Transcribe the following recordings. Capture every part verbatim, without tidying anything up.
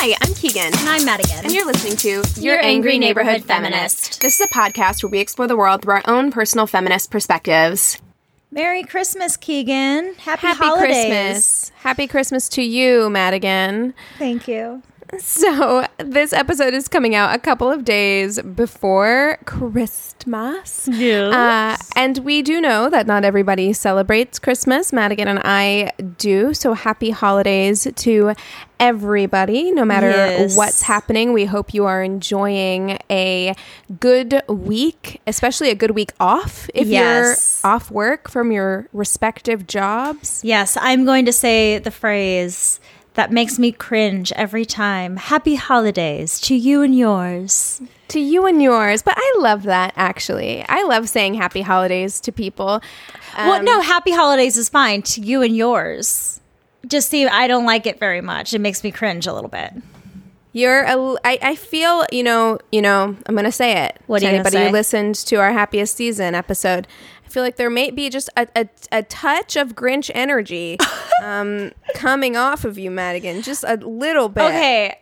Hi, I'm Keegan. And I'm Madigan. And you're listening to Your, Your Angry, Angry Neighborhood, Neighborhood Feminist. Feminist. This is a podcast where we explore the world through our own personal feminist perspectives. Merry Christmas, Keegan. Happy, Happy holidays. Christmas. Happy Christmas to you, Madigan. Thank you. So, this episode is coming out a couple of days before Christmas. Yes. Uh, and we do know that not everybody celebrates Christmas. Madigan and I do. So, happy holidays to everybody, no matter Yes. what's happening. We hope you are enjoying a good week, especially a good week off if Yes. you're off work from your respective jobs. Yes, I'm going to say the phrase that makes me cringe every time. Happy holidays to you and yours. To you and yours. But I love that, actually. I love saying happy holidays to people. well, Um, no, happy holidays is fine to you and yours. Just see, I don't like it very much. It makes me cringe a little bit. You're a, I, I feel, you know, you know, I'm going to say it. What to are you gonna anybody say? who listened to our happiest season episode. I feel like there may be just a, a, a touch of Grinch energy um, coming off of you, Madigan. Just a little bit. Okay.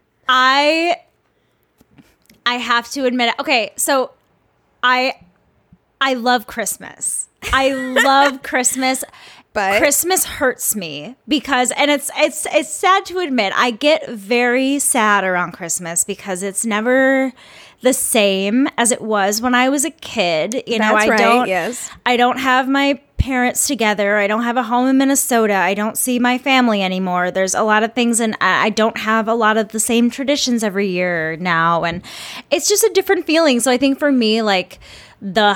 I I have to admit it. Okay, so I I love Christmas. I love Christmas. But Christmas hurts me because, and it's it's it's sad to admit, I get very sad around Christmas because it's never the same as it was when I was a kid. You know, That's I right, don't yes. I don't have my parents together. I don't have a home in Minnesota. I don't see my family anymore. There's a lot of things, and I I don't have a lot of the same traditions every year now, and it's just a different feeling. So I think for me, like the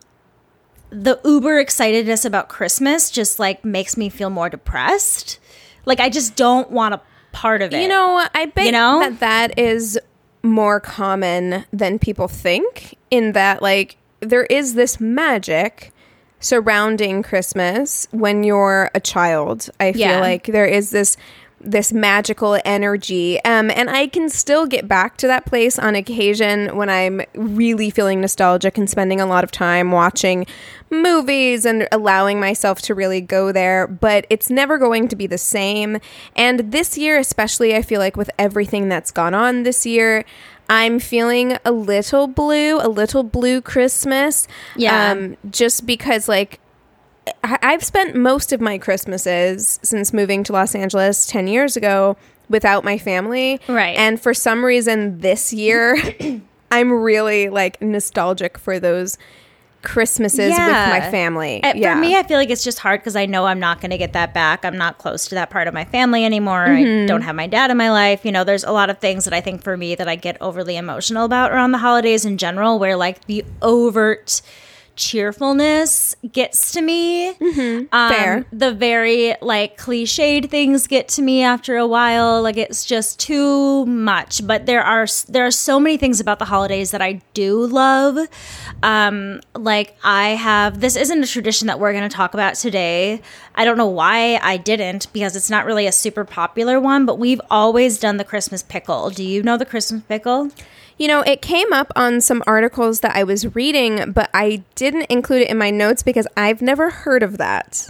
the uber excitedness about Christmas just like makes me feel more depressed. Like I just don't want a part of it. You know, I bet You know? that that is more common than people think, in that, like, there is this magic surrounding Christmas when you're a child. I feel Yeah. like there is this this magical energy, um, and I can still get back to that place on occasion when I'm really feeling nostalgic and spending a lot of time watching movies and allowing myself to really go there, but it's never going to be the same. And this year especially, I feel like with everything that's gone on this year, I'm feeling a little blue, a little blue Christmas. Yeah. Um, just because, like, I- I've spent most of my Christmases since moving to Los Angeles ten years ago without my family. Right. And for some reason this year, I'm really, like, nostalgic for those Christmases Yeah. with my family. Uh, yeah. For me, I feel like it's just hard because I know I'm not going to get that back. I'm not close to that part of my family anymore. Mm-hmm. I don't have my dad in my life. You know, there's a lot of things that I think for me that I get overly emotional about around the holidays in general, where like the overt cheerfulness gets to me. Mm-hmm. Um, Fair. The very like cliched things get to me after a while. Like it's just too much. But there are there are so many things about the holidays that I do love. Um, like I have this isn't a tradition that we're going to talk about today. I don't know why I didn't, because it's not really a super popular one. But we've always done the Christmas pickle. Do you know the Christmas pickle? You know, it came up on some articles that I was reading, but I didn't include it in my notes because I've never heard of that.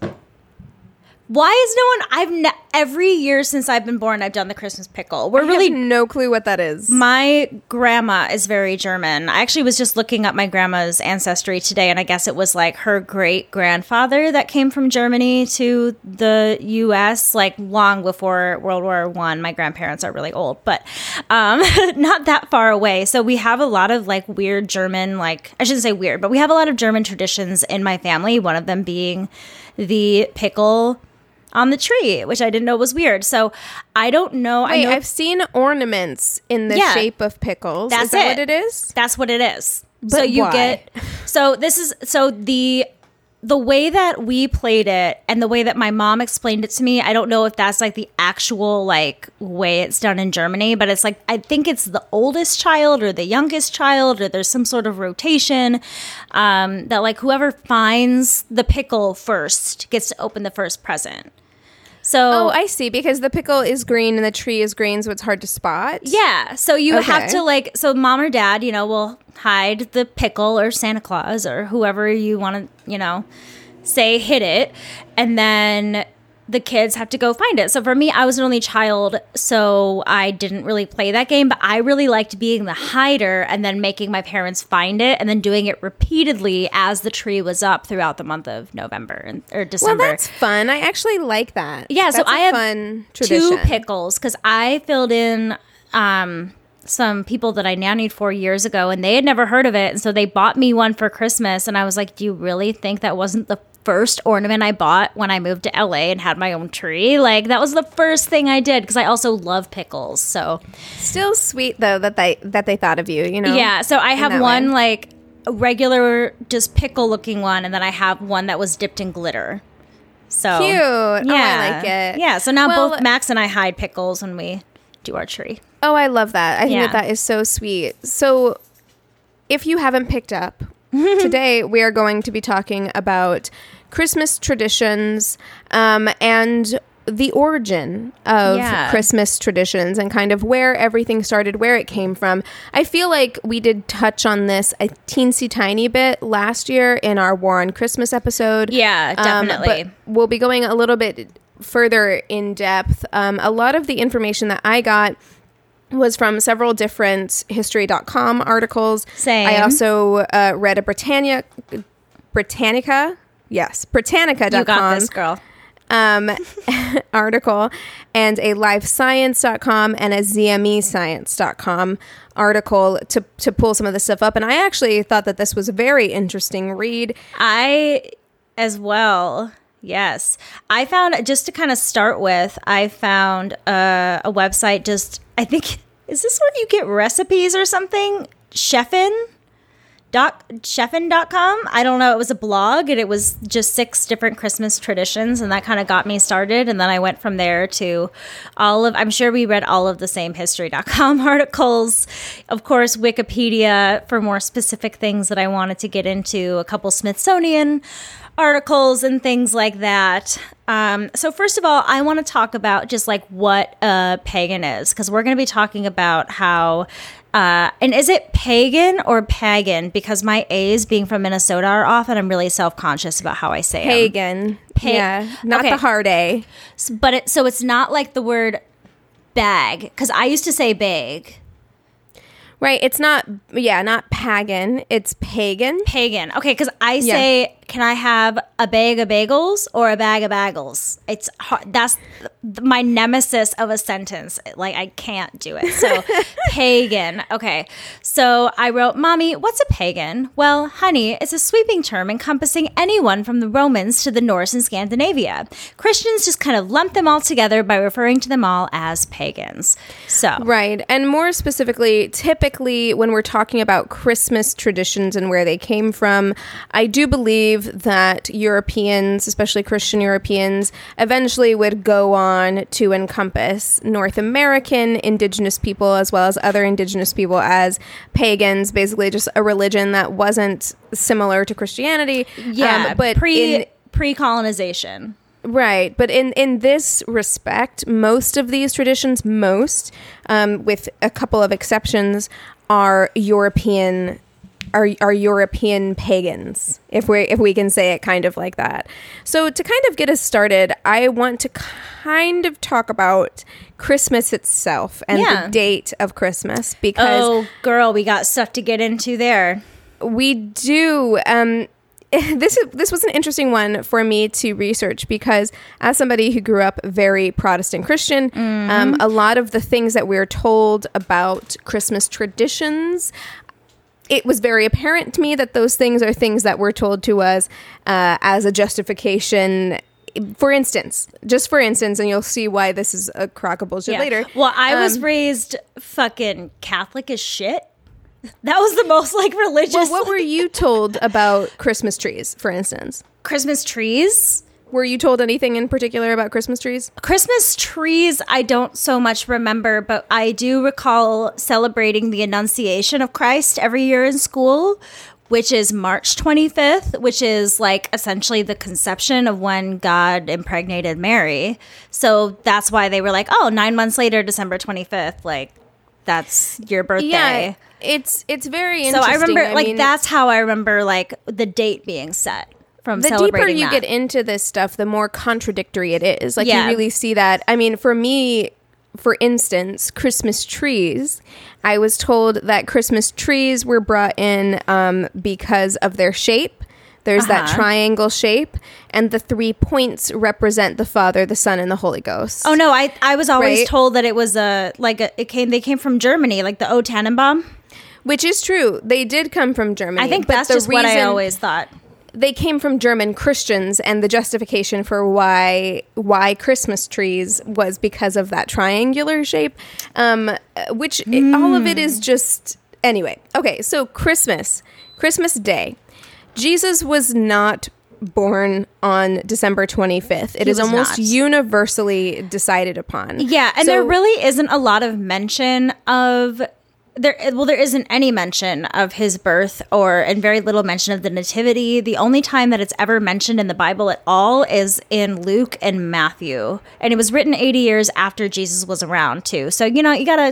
Why is no one? I've ne- every year since I've been born, I've done the Christmas pickle. We're I really have no clue what that is. My grandma is very German. I actually was just looking up my grandma's ancestry today, and I guess it was like her great grandfather that came from Germany to the U S like long before World War One. My grandparents are really old, but um, not that far away. So we have a lot of like weird German, like I shouldn't say weird, but we have a lot of German traditions in my family. One of them being the pickle on the tree, which I didn't know was weird. So I don't know. Wait, I know I've seen ornaments in the Yeah. shape of pickles. That's is that it. what it is? That's what it is. But so you why? get so this is so the the way that we played it and the way that my mom explained it to me, I don't know if that's like the actual like way it's done in Germany, but it's like I think it's the oldest child or the youngest child, or there's some sort of rotation um, that like whoever finds the pickle first gets to open the first present. So Oh, I see. Because the pickle is green and the tree is green, so it's hard to spot. yeah, so you Okay. have to like, so mom or dad, you know, will hide the pickle, or Santa Claus or whoever you want to, you know, say hid it, and then the kids have to go find it. So for me, I was an only child, so I didn't really play that game, but I really liked being the hider and then making my parents find it and then doing it repeatedly as the tree was up throughout the month of November and, or December. Well, that's fun. I actually like that. Yeah, that's so a I have fun tradition. two pickles because I filled in um, some people that I nannied for years ago and they had never heard of it. And so they bought me one for Christmas. And I was like, do you really think that wasn't the first ornament I bought when I moved to L A and had my own tree? Like, that was the first thing I did because I also love pickles. So still sweet though that they that they thought of you, you know. Yeah, so I have one way. like a regular just pickle looking one, and then I have one that was dipped in glitter. So cute. Yeah, oh, I like it. Yeah, so now well, both Max and I hide pickles when we do our tree. Oh, I love that. I think Yeah. that that is so sweet. So if you haven't picked up, today we are going to be talking about Christmas traditions um, and the origin of Yeah. Christmas traditions and kind of where everything started, where it came from. I feel like we did touch on this a teensy tiny bit last year in our War on Christmas episode. Yeah, definitely. Um, but we'll be going a little bit further in depth. Um, a lot of the information that I got was from several different history dot com articles. Same. I also uh, read a Britannia, Britannica, yes, Britannica dot com. You got this, girl. Um, article and a live science dot com and a z m e science dot com article to, to pull some of this stuff up. And I actually thought that this was a very interesting read. I, as well, yes. I found, just to kind of start with, I found uh, a website just, I think, is this where you get recipes or something? Chefin? Dot, chefin dot com. I don't know. It was a blog and it was just six different Christmas traditions, and that kind of got me started. And then I went from there to all of, I'm sure we read all of the same history dot com articles. Of course, Wikipedia for more specific things that I wanted to get into, a couple Smithsonian articles and things like that. Um, so first of all, I want to talk about just like what a pagan is, because we're going to be talking about how Uh, and is it pagan or pagan? Because my A's being from Minnesota are off, and I'm really self-conscious about how I say it. Pagan. Pa- yeah. Not okay. the hard A. S- But it, so it's not like the word bag, because I used to say bag. Right. It's not, yeah, not pagan. It's pagan. Pagan. Okay, because I Yeah. say, can I have a bag of bagels or a bag of bagels? It's hard. That's th- my nemesis of a sentence. Like, I can't do it. So, pagan. Okay. So I wrote, Mommy, what's a pagan? Well, honey, it's a sweeping term encompassing anyone from the Romans to the Norse and Scandinavia. Christians just kind of lump them all together by referring to them all as pagans. So, Right. And more specifically, typically when we're talking about Christmas traditions and where they came from, I do believe that Europeans, especially Christian Europeans, eventually would go on to encompass North American indigenous people as well as other indigenous people as pagans, basically just a religion that wasn't similar to Christianity. yeah, Um, but pre in, pre-colonization. Right. But in, in this respect, most of these traditions, most, um, with a couple of exceptions, are European are, are European pagans, if we if we can say it kind of like that. So to kind of get us started, I want to kind of talk about Christmas itself and Yeah. the date of Christmas, because Oh, girl, we got stuff to get into there. we do. Um, this is this was an interesting one for me to research, because as somebody who grew up very Protestant Christian, Mm-hmm. um, a lot of the things that we're told about Christmas traditions, it was very apparent to me that those things are things that were told to us uh, as a justification. For instance, just for instance, and you'll see why this is a crock of bullshit Yeah. later. Well, I was Um, raised fucking Catholic as shit. That was the most like religious. Well, what were you told about Christmas trees, for instance? Christmas trees? Were you told anything in particular about Christmas trees? Christmas trees, I don't so much remember, but I do recall celebrating the Annunciation of Christ every year in school, which is March twenty-fifth, which is like essentially the conception of when God impregnated Mary. So that's why they were like, oh, nine months later, December twenty-fifth, like that's your birthday. Yeah, it's it's very So interesting. I remember, like, mean, that's how I remember, like, the date being set from the deeper celebrating you that. get into this stuff, the more contradictory it is. Like Yeah. you really see that. I mean, for me, for instance, Christmas trees, I was told that Christmas trees were brought in um, because of their shape. There's that Uh-huh. triangle shape, and the three points represent the Father, the Son, and the Holy Ghost. Oh no, I I was always Right? told that it was a like a, it came they came from Germany, like the O Tannenbaum. Which is true. They did come from Germany. I think but that's the just what I reason- always thought. They came from German Christians, and the justification for why why Christmas trees was because of that triangular shape, um, which it- all of it is just anyway. Okay, so Christmas, Christmas Day, Jesus was not born on December twenty-fifth. It He is was almost not. universally decided upon. Yeah, and So- there really isn't a lot of mention of there. Well, there isn't any mention of his birth, or and very little mention of the nativity. The only time that it's ever mentioned in the Bible at all is in Luke and Matthew, and it was written eighty years after Jesus was around too. So you know, you gotta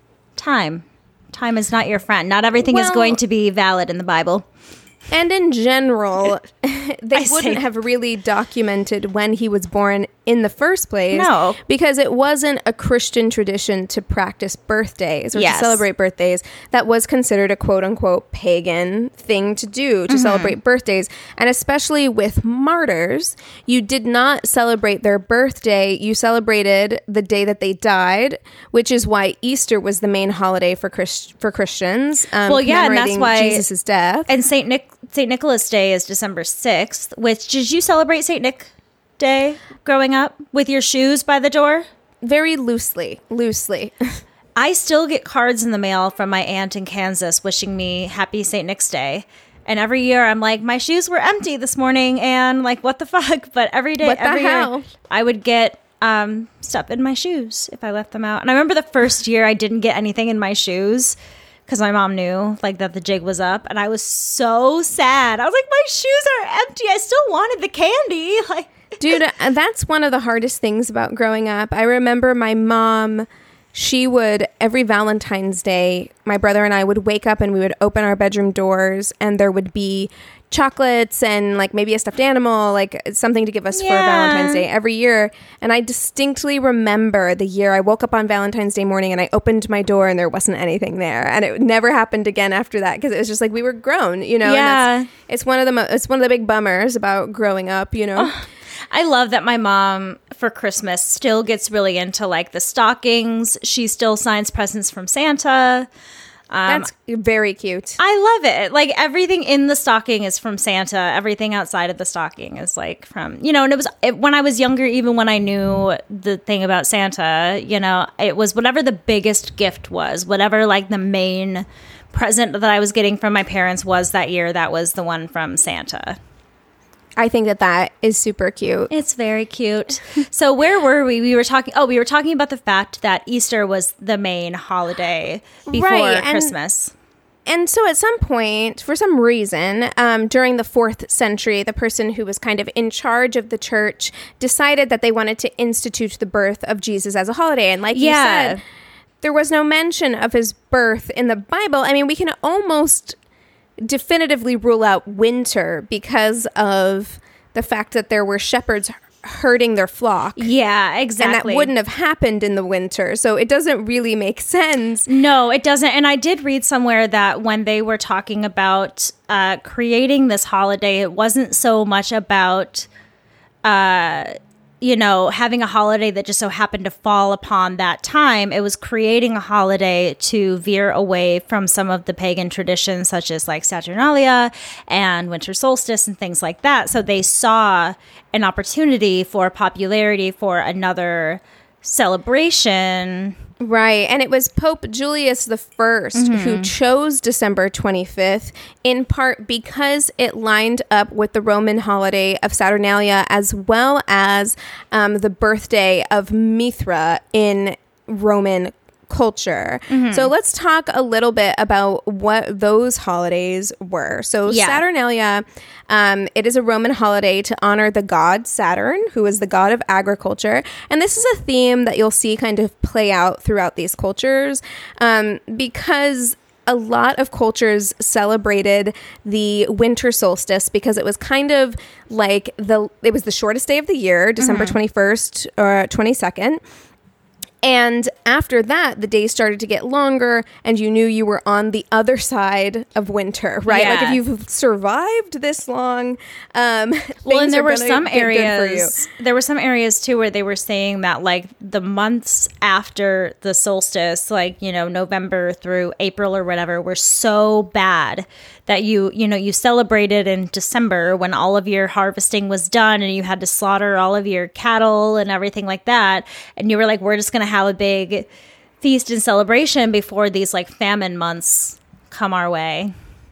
time. Time is not your friend. Not everything is Well- going to be valid in the Bible. And in general, they I wouldn't say- have really documented when he was born in the first place. No. Because it wasn't a Christian tradition to practice birthdays or Yes. to celebrate birthdays. That was considered a quote unquote pagan thing to do, to Mm-hmm. celebrate birthdays. And especially with martyrs, you did not celebrate their birthday. You celebrated the day that they died, which is why Easter was the main holiday for Christ- for Christians. Um, Well, yeah, and that's commemorating why- Jesus' death. And Saint Nick Saint Nicholas Day is December sixth. Which did you celebrate Saint Nick Day growing up with your shoes by the door? Very loosely, loosely. I still get cards in the mail from my aunt in Kansas wishing me happy Saint Nick's Day. And every year I'm like, my shoes were empty this morning, and like, what the fuck? But every day, What the every hell? year, I would get um, stuff in my shoes if I left them out. And I remember the first year I didn't get anything in my shoes because my mom knew like that the jig was up, and I was so sad. I was like, my shoes are empty. I still wanted the candy. Like, Dude, uh, that's one of the hardest things about growing up. I remember my mom, she would, every Valentine's Day, my brother and I would wake up and we would open our bedroom doors, and there would be chocolates and like maybe a stuffed animal, like something to give us for Yeah. Valentine's Day every year. And I distinctly remember the year I woke up on Valentine's Day morning and I opened my door and there wasn't anything there. And it never happened again after that, because it was just like we were grown, you know? Yeah. And that's, it's one of the mo- it's one of the big bummers about growing up, you know? I love that my mom for Christmas still gets really into like the stockings. She still signs presents from Santa. Um, That's very cute. I love it. Like everything in the stocking is from Santa. Everything outside of the stocking is like from, you know, and it was it, when I was younger, even when I knew the thing about Santa, you know, it was whatever the biggest gift was, whatever like the main present that I was getting from my parents was that year, that was the one from Santa. I think that that is super cute. It's very cute. So where were we? We were talking. Oh, we were talking about the fact that Easter was the main holiday before Right, and- Christmas. And so at some point, for some reason, um, during the fourth century, the person who was kind of in charge of the church decided that they wanted to institute the birth of Jesus as a holiday. And like Yeah. you said, there was no mention of his birth in the Bible. I mean, we can almost definitively rule out winter because of the fact that there were shepherds herding their flock. Yeah, And exactly. that wouldn't have happened in the winter. So it doesn't really make sense. No, it doesn't. And I did read somewhere that when they were talking about uh, creating this holiday, it wasn't so much about, uh, you know, having a holiday that just so happened to fall upon that time. It was creating a holiday to veer away from some of the pagan traditions, such as like Saturnalia and winter solstice and things like that. So they saw an opportunity for popularity for another celebration. Right. And it was Pope Julius the First who chose December twenty-fifth, in part because it lined up with the Roman holiday of Saturnalia, as well as um, the birthday of Mithra in Roman culture. So let's talk a little bit about what those holidays were. So Yeah. Saturnalia, um, it is a Roman holiday to honor the god Saturn, who is the god of agriculture. And this is a theme that you'll see kind of play out throughout these cultures, um, because a lot of cultures celebrated the winter solstice because it was kind of like the it was the shortest day of the year, December mm-hmm. twenty-first or twenty-second. And after that, the days started to get longer and you knew you were on the other side of winter, right? Yeah. Like if you've survived this long, um, well, and there were some areas, there were some areas too where they were saying that like the months after the solstice, like, you know, November through April or whatever, were so bad that you, you know, you celebrated in December when all of your harvesting was done and you had to slaughter all of your cattle and everything like that. And you were like, we're just going to have a big feast and celebration before these like famine months come our way.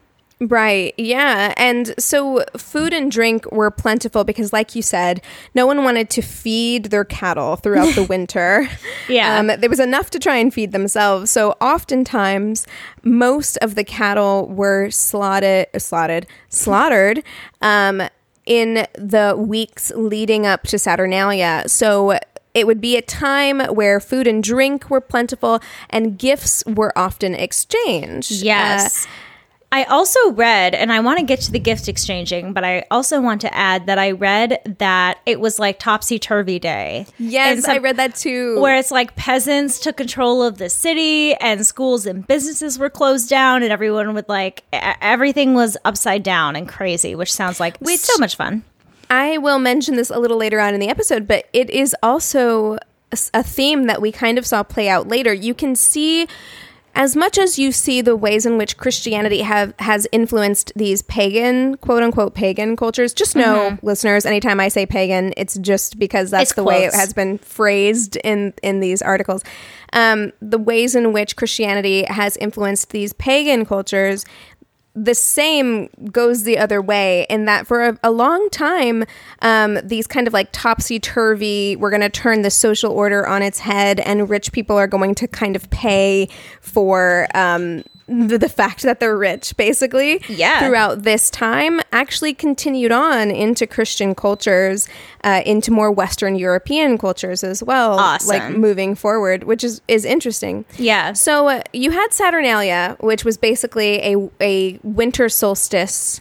Right. Yeah. And so food and drink were plentiful because, like you said, no one wanted to feed their cattle throughout the winter. Yeah. Um, there was enough to try and feed themselves. So oftentimes, most of the cattle were slaughtered, slaughtered, slaughtered um, in the weeks leading up to Saturnalia. So it would be a time where food and drink were plentiful and gifts were often exchanged. Yes. Uh, I also read, and I want to get to the gift exchanging, but I also want to add that I read that it was like Topsy-Turvy Day. Yes, some, I read that too. Where it's like peasants took control of the city and schools and businesses were closed down and everyone would like, everything was upside down and crazy, which sounds like which, so much fun. I will mention this a little later on in the episode, but it is also a theme that we kind of saw play out later. You can see, as much as you see the ways in which Christianity have has influenced these pagan, quote unquote, pagan cultures, just know, mm-hmm. listeners, anytime I say pagan, it's just because that's it's the close. way it has been phrased in, in these articles. Um, the ways in which Christianity has influenced these pagan cultures, the same goes the other way in that for a, a long time, um, these kind of like topsy-turvy, we're going to turn the social order on its head and rich people are going to kind of pay for um, the, the fact that they're rich, basically. Yeah. Throughout this time actually continued on into Christian cultures, uh, into more Western European cultures as well. Awesome. Like moving forward, which is, is interesting. Yeah. So uh, you had Saturnalia, which was basically a, a winter solstice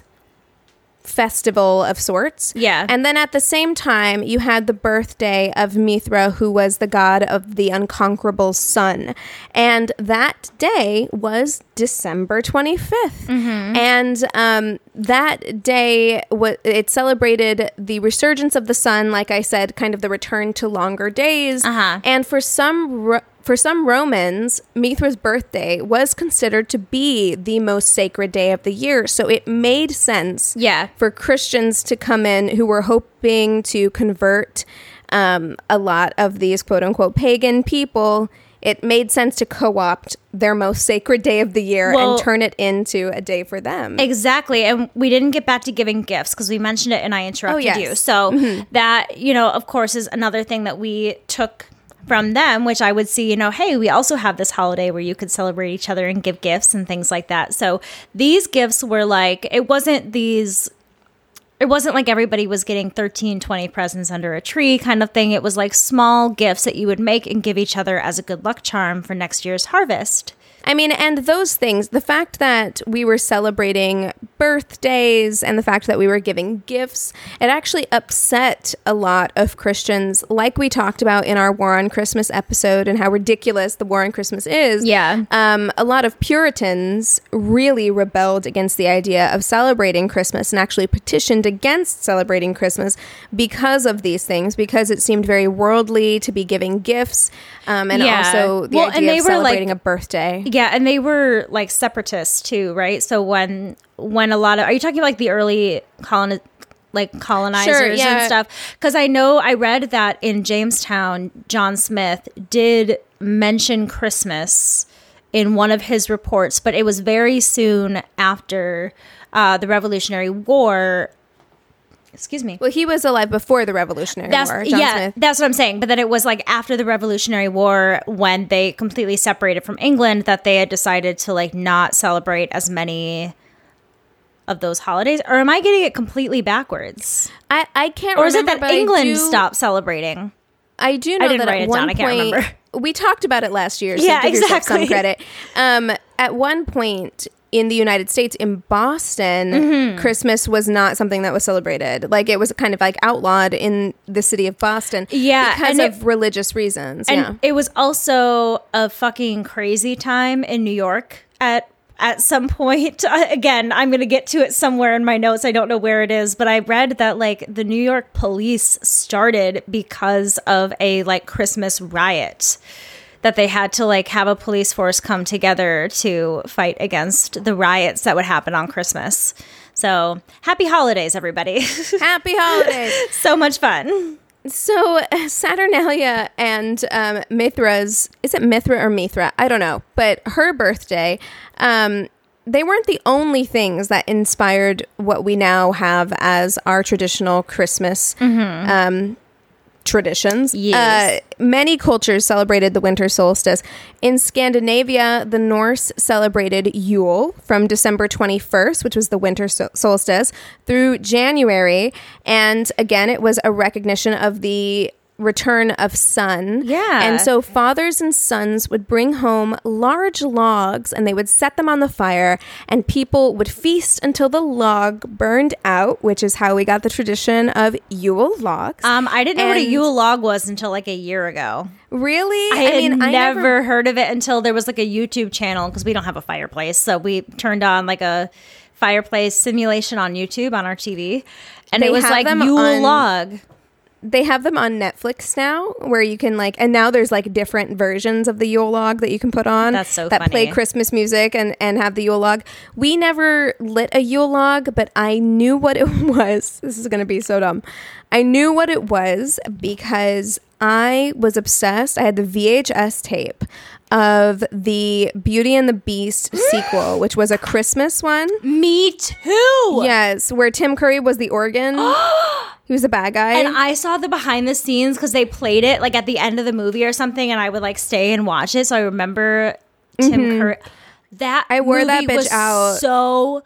festival of sorts. Yeah. And then at the same time, you had the birthday of Mithra, who was the god of the unconquerable sun. And that day was December twenty-fifth. Mm-hmm. And um, that day, w- it celebrated the resurgence of the sun, like I said, kind of the return to longer days. Uh-huh. And for some... Ro- For some Romans, Mithra's birthday was considered to be the most sacred day of the year. So it made sense yeah. for Christians to come in who were hoping to convert um, a lot of these quote-unquote pagan people. It made sense to co-opt their most sacred day of the year well, and turn it into a day for them. Exactly. And we didn't get back to giving gifts because we mentioned it and I interrupted oh, yes. you. So mm-hmm. that, you know, of course, is another thing that we took from them, which I would see, you know, hey, we also have this holiday where you could celebrate each other and give gifts and things like that. So these gifts were like, it wasn't these, it wasn't like everybody was getting thirteen, twenty presents under a tree kind of thing. It was like small gifts that you would make and give each other as a good luck charm for next year's harvest. I mean, and those things, the fact that we were celebrating birthdays and the fact that we were giving gifts, it actually upset a lot of Christians, like we talked about in our War on Christmas episode and how ridiculous the War on Christmas is. Yeah. Um, a lot of Puritans really rebelled against the idea of celebrating Christmas and actually petitioned against celebrating Christmas because of these things, because it seemed very worldly to be giving gifts, um, and yeah. also the well, idea of celebrating like, a birthday. Yeah, and they were like separatists too, right? So when when a lot of, are you talking about like the early coloni- like colonizers sure, yeah. and stuff? Because I know I read that in Jamestown, John Smith did mention Christmas in one of his reports, but it was very soon after uh, the Revolutionary War. Excuse me. Well, he was alive before the Revolutionary that's, War, John yeah, Smith. That's what I'm saying. But then it was like after the Revolutionary War, when they completely separated from England, that they had decided to like not celebrate as many of those holidays. Or am I getting it completely backwards? I, I can't or remember. Or is it that England do... stopped celebrating? I do know I didn't that write at it one down. I can't point remember. we talked about it last year. So Yeah, give yourself exactly. some credit. Um, at one point in the United States, in Boston, Mm-hmm. Christmas was not something that was celebrated. Like it was kind of like outlawed in the city of Boston. Yeah, because and of it- religious reasons. And yeah, it was also a fucking crazy time in New York at at some point. Again, I'm going to get to it somewhere in my notes. I don't know where it is, but I read that like the New York police started because of a like Christmas riot, that they had to like have a police force come together to fight against the riots that would happen on Christmas. So happy holidays, everybody. happy holidays. So much fun. So uh, Saturnalia and um, Mithra's, is it Mithra or Mithra? I don't know. But her birthday, um, they weren't the only things that inspired what we now have as our traditional Christmas um, traditions. Yes. Uh, many cultures celebrated the winter solstice. In Scandinavia, the Norse celebrated Yule from December twenty-first, which was the winter so- solstice, through January. And again, it was a recognition of the return of sun. Yeah. And so fathers and sons would bring home large logs and they would set them on the fire and people would feast until the log burned out, which is how we got the tradition of Yule logs. Um, I didn't know what a And- Yule log was until like a year ago. Really? I, had I never, heard of it until there was like a YouTube channel because we don't have a fireplace. So we turned on like a fireplace simulation on YouTube on our T V. And They it was have like them Yule on- log. They have them on Netflix now where you can like, and now there's like different versions of the Yule log that you can put on. That's so that play funny. Christmas music and, and have the Yule log. We never lit a Yule log, but I knew what it was. This is going to be so dumb. I knew what it was because I was obsessed. I had the V H S tape of the Beauty and the Beast sequel, which was a Christmas one. Me too. Yes, where Tim Curry was the organ. He was the bad guy. And I saw the behind the scenes because they played it like at the end of the movie or something, and I would like stay and watch it. So I remember Tim Curry. That I wore that movie bitch was out. so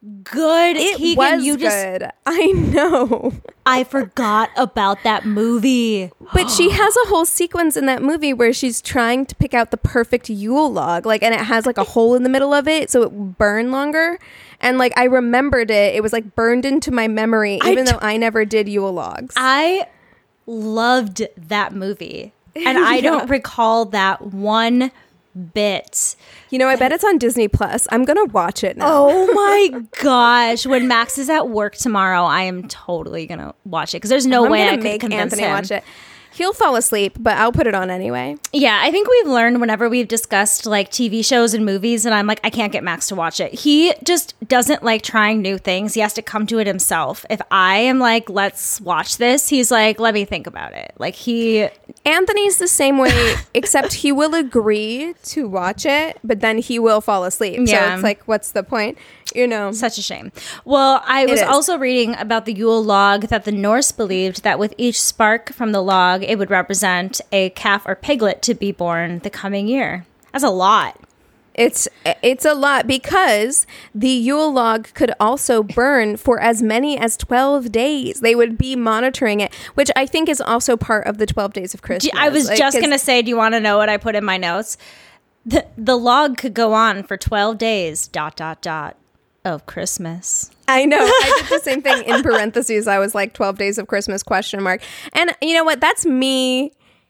good. It Keegan, was you just good. I know. I forgot about that movie. But she has a whole sequence in that movie where she's trying to pick out the perfect Yule log. Like, and it has like a hole in the middle of it so it will burn longer. And like, I remembered it. It was like burned into my memory, I even t- though I never did Yule logs. I loved that movie. And I don't recall that one bit. You know, I bet it's on Disney Plus. I'm going to watch it now. Oh my gosh. When Max is at work tomorrow, I am totally going to watch it because there's no I'm way gonna I could make convince Anthony him. watch it. He'll fall asleep, but I'll put it on anyway. Yeah, I think we've learned whenever we've discussed like T V shows and movies, and I'm like, I can't get Max to watch it. He just doesn't like trying new things. He has to come to it himself. If I am like, let's watch this, he's like, let me think about it. Like he, Anthony's the same way, except he will agree to watch it, but then he will fall asleep. Yeah. So it's like, what's the point? You know. such a shame. Well, I was is. also reading about the Yule log that the Norse believed that with each spark from the log, it would represent a calf or piglet to be born the coming year. That's a lot. It's it's a lot because the Yule log could also burn for as many as twelve days. They would be monitoring it, which I think is also part of the twelve days of Christmas. I was Like, just 'cause- going to say, do you want to know what I put in my notes? The, the log could go on for twelve days, dot, dot, dot, of Christmas. I know. I did the same thing in parentheses. I was like twelve days of Christmas question mark. And you know what? That's me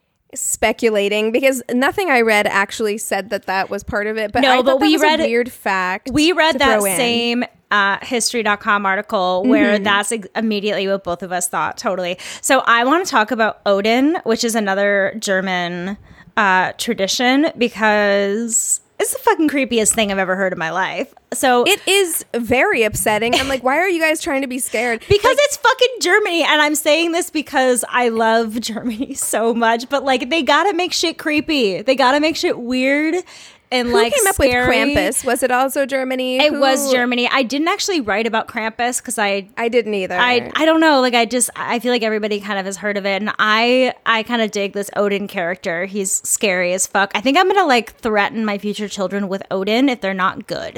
speculating because nothing I read actually said that that was part of it. But No, I thought but that we was read a it- weird fact. We read to that throw in. same uh, history dot com article where Mm-hmm. that's ex- immediately what both of us thought. Totally. So I want to talk about Odin, which is another German uh, tradition because it's the fucking creepiest thing I've ever heard in my life. So It is very upsetting. I'm like, why are you guys trying to be scared? because it's fucking Germany, and I'm saying this because I love Germany so much, but like they gotta make shit creepy. They gotta make shit weird and Who like came up scary. with Krampus? Was it also Germany? It Who- was Germany. I didn't actually write about Krampus because I I didn't either. I I don't know. Like I just I feel like everybody kind of has heard of it, and I I kind of dig this Odin character. He's scary as fuck. I think I'm gonna like threaten my future children with Odin if they're not good.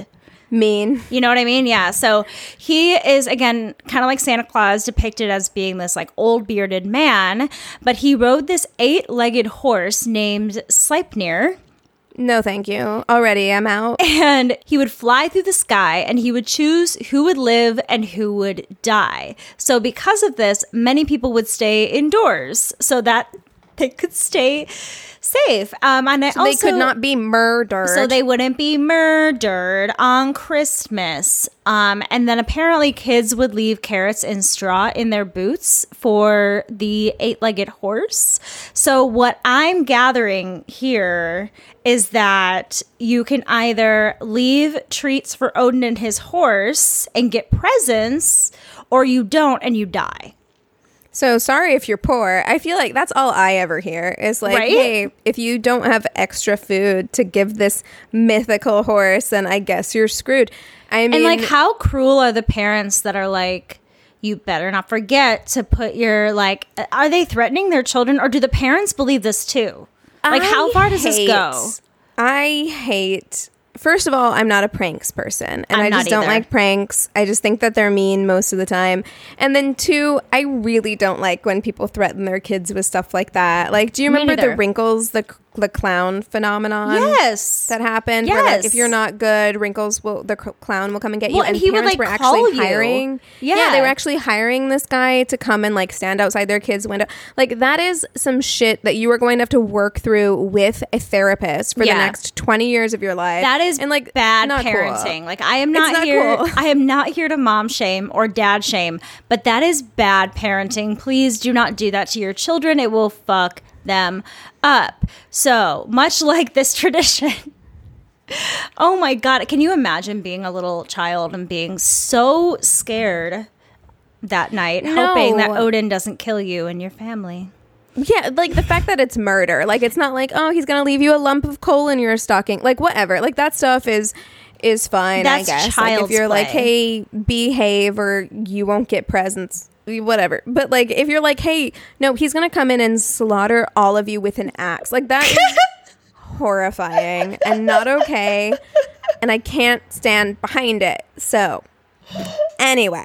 Mean. You know what I mean? Yeah. So he is, again, kind of like Santa Claus, depicted as being this like old bearded man, but he rode this eight-legged horse named Sleipnir. No, thank you. Already, I'm out. And he would fly through the sky and he would choose who would live and who would die. So because of this, many people would stay indoors so that they could stay safe. Um, and I So also, they could not be murdered. so they wouldn't be murdered on Christmas. Um, and then apparently kids would leave carrots and straw in their boots for the eight-legged horse. So what I'm gathering here is that you can either leave treats for Odin and his horse and get presents, or you don't and you die. So sorry if you're poor. I feel like that's all I ever hear is like, Right? hey, if you don't have extra food to give this mythical horse, then I guess you're screwed. I mean, And like, how cruel are the parents that are like, you better not forget to put your, like, are they threatening their children, or do the parents believe this too? Like, I how far does this hate- go? I hate. First of all, I'm not a pranks person, and I'm I not just don't either. like pranks. I just think that they're mean most of the time. And then two, I really don't like when people threaten their kids with stuff like that. Like, do you Me remember the neither. Wrinkles, the the clown phenomenon? Yes. That happened. Where, like, Yes. if you're not good, Wrinkles will the c- clown will come and get you. Well, and he would, parents like, were call actually you. hiring. Yeah. they were actually hiring this guy to come and like stand outside their kids' window. Like, that is some shit that you are going to have to work through with a therapist for Yeah. the next twenty years of your life. That is and like bad not cool. parenting. Like, I am not, not here. cool. I am not here to mom shame or dad shame, but that is bad parenting. Please do not do that to your children. It will fuck them up. So much like this tradition. Oh my God. Can you imagine being a little child and being so scared that night, No. hoping that Odin doesn't kill you and your family? Yeah, like the fact that it's murder. Like, it's not like, oh, he's gonna leave you a lump of coal in your stocking. Like, whatever. Like, that stuff is is fine. That's I guess. Like, child's if you're like, play. hey, behave or you won't get presents. Whatever. But like, if you're like, hey, no, he's gonna come in and slaughter all of you with an axe. Like, that is horrifying and not okay. And I can't stand behind it. So, anyway.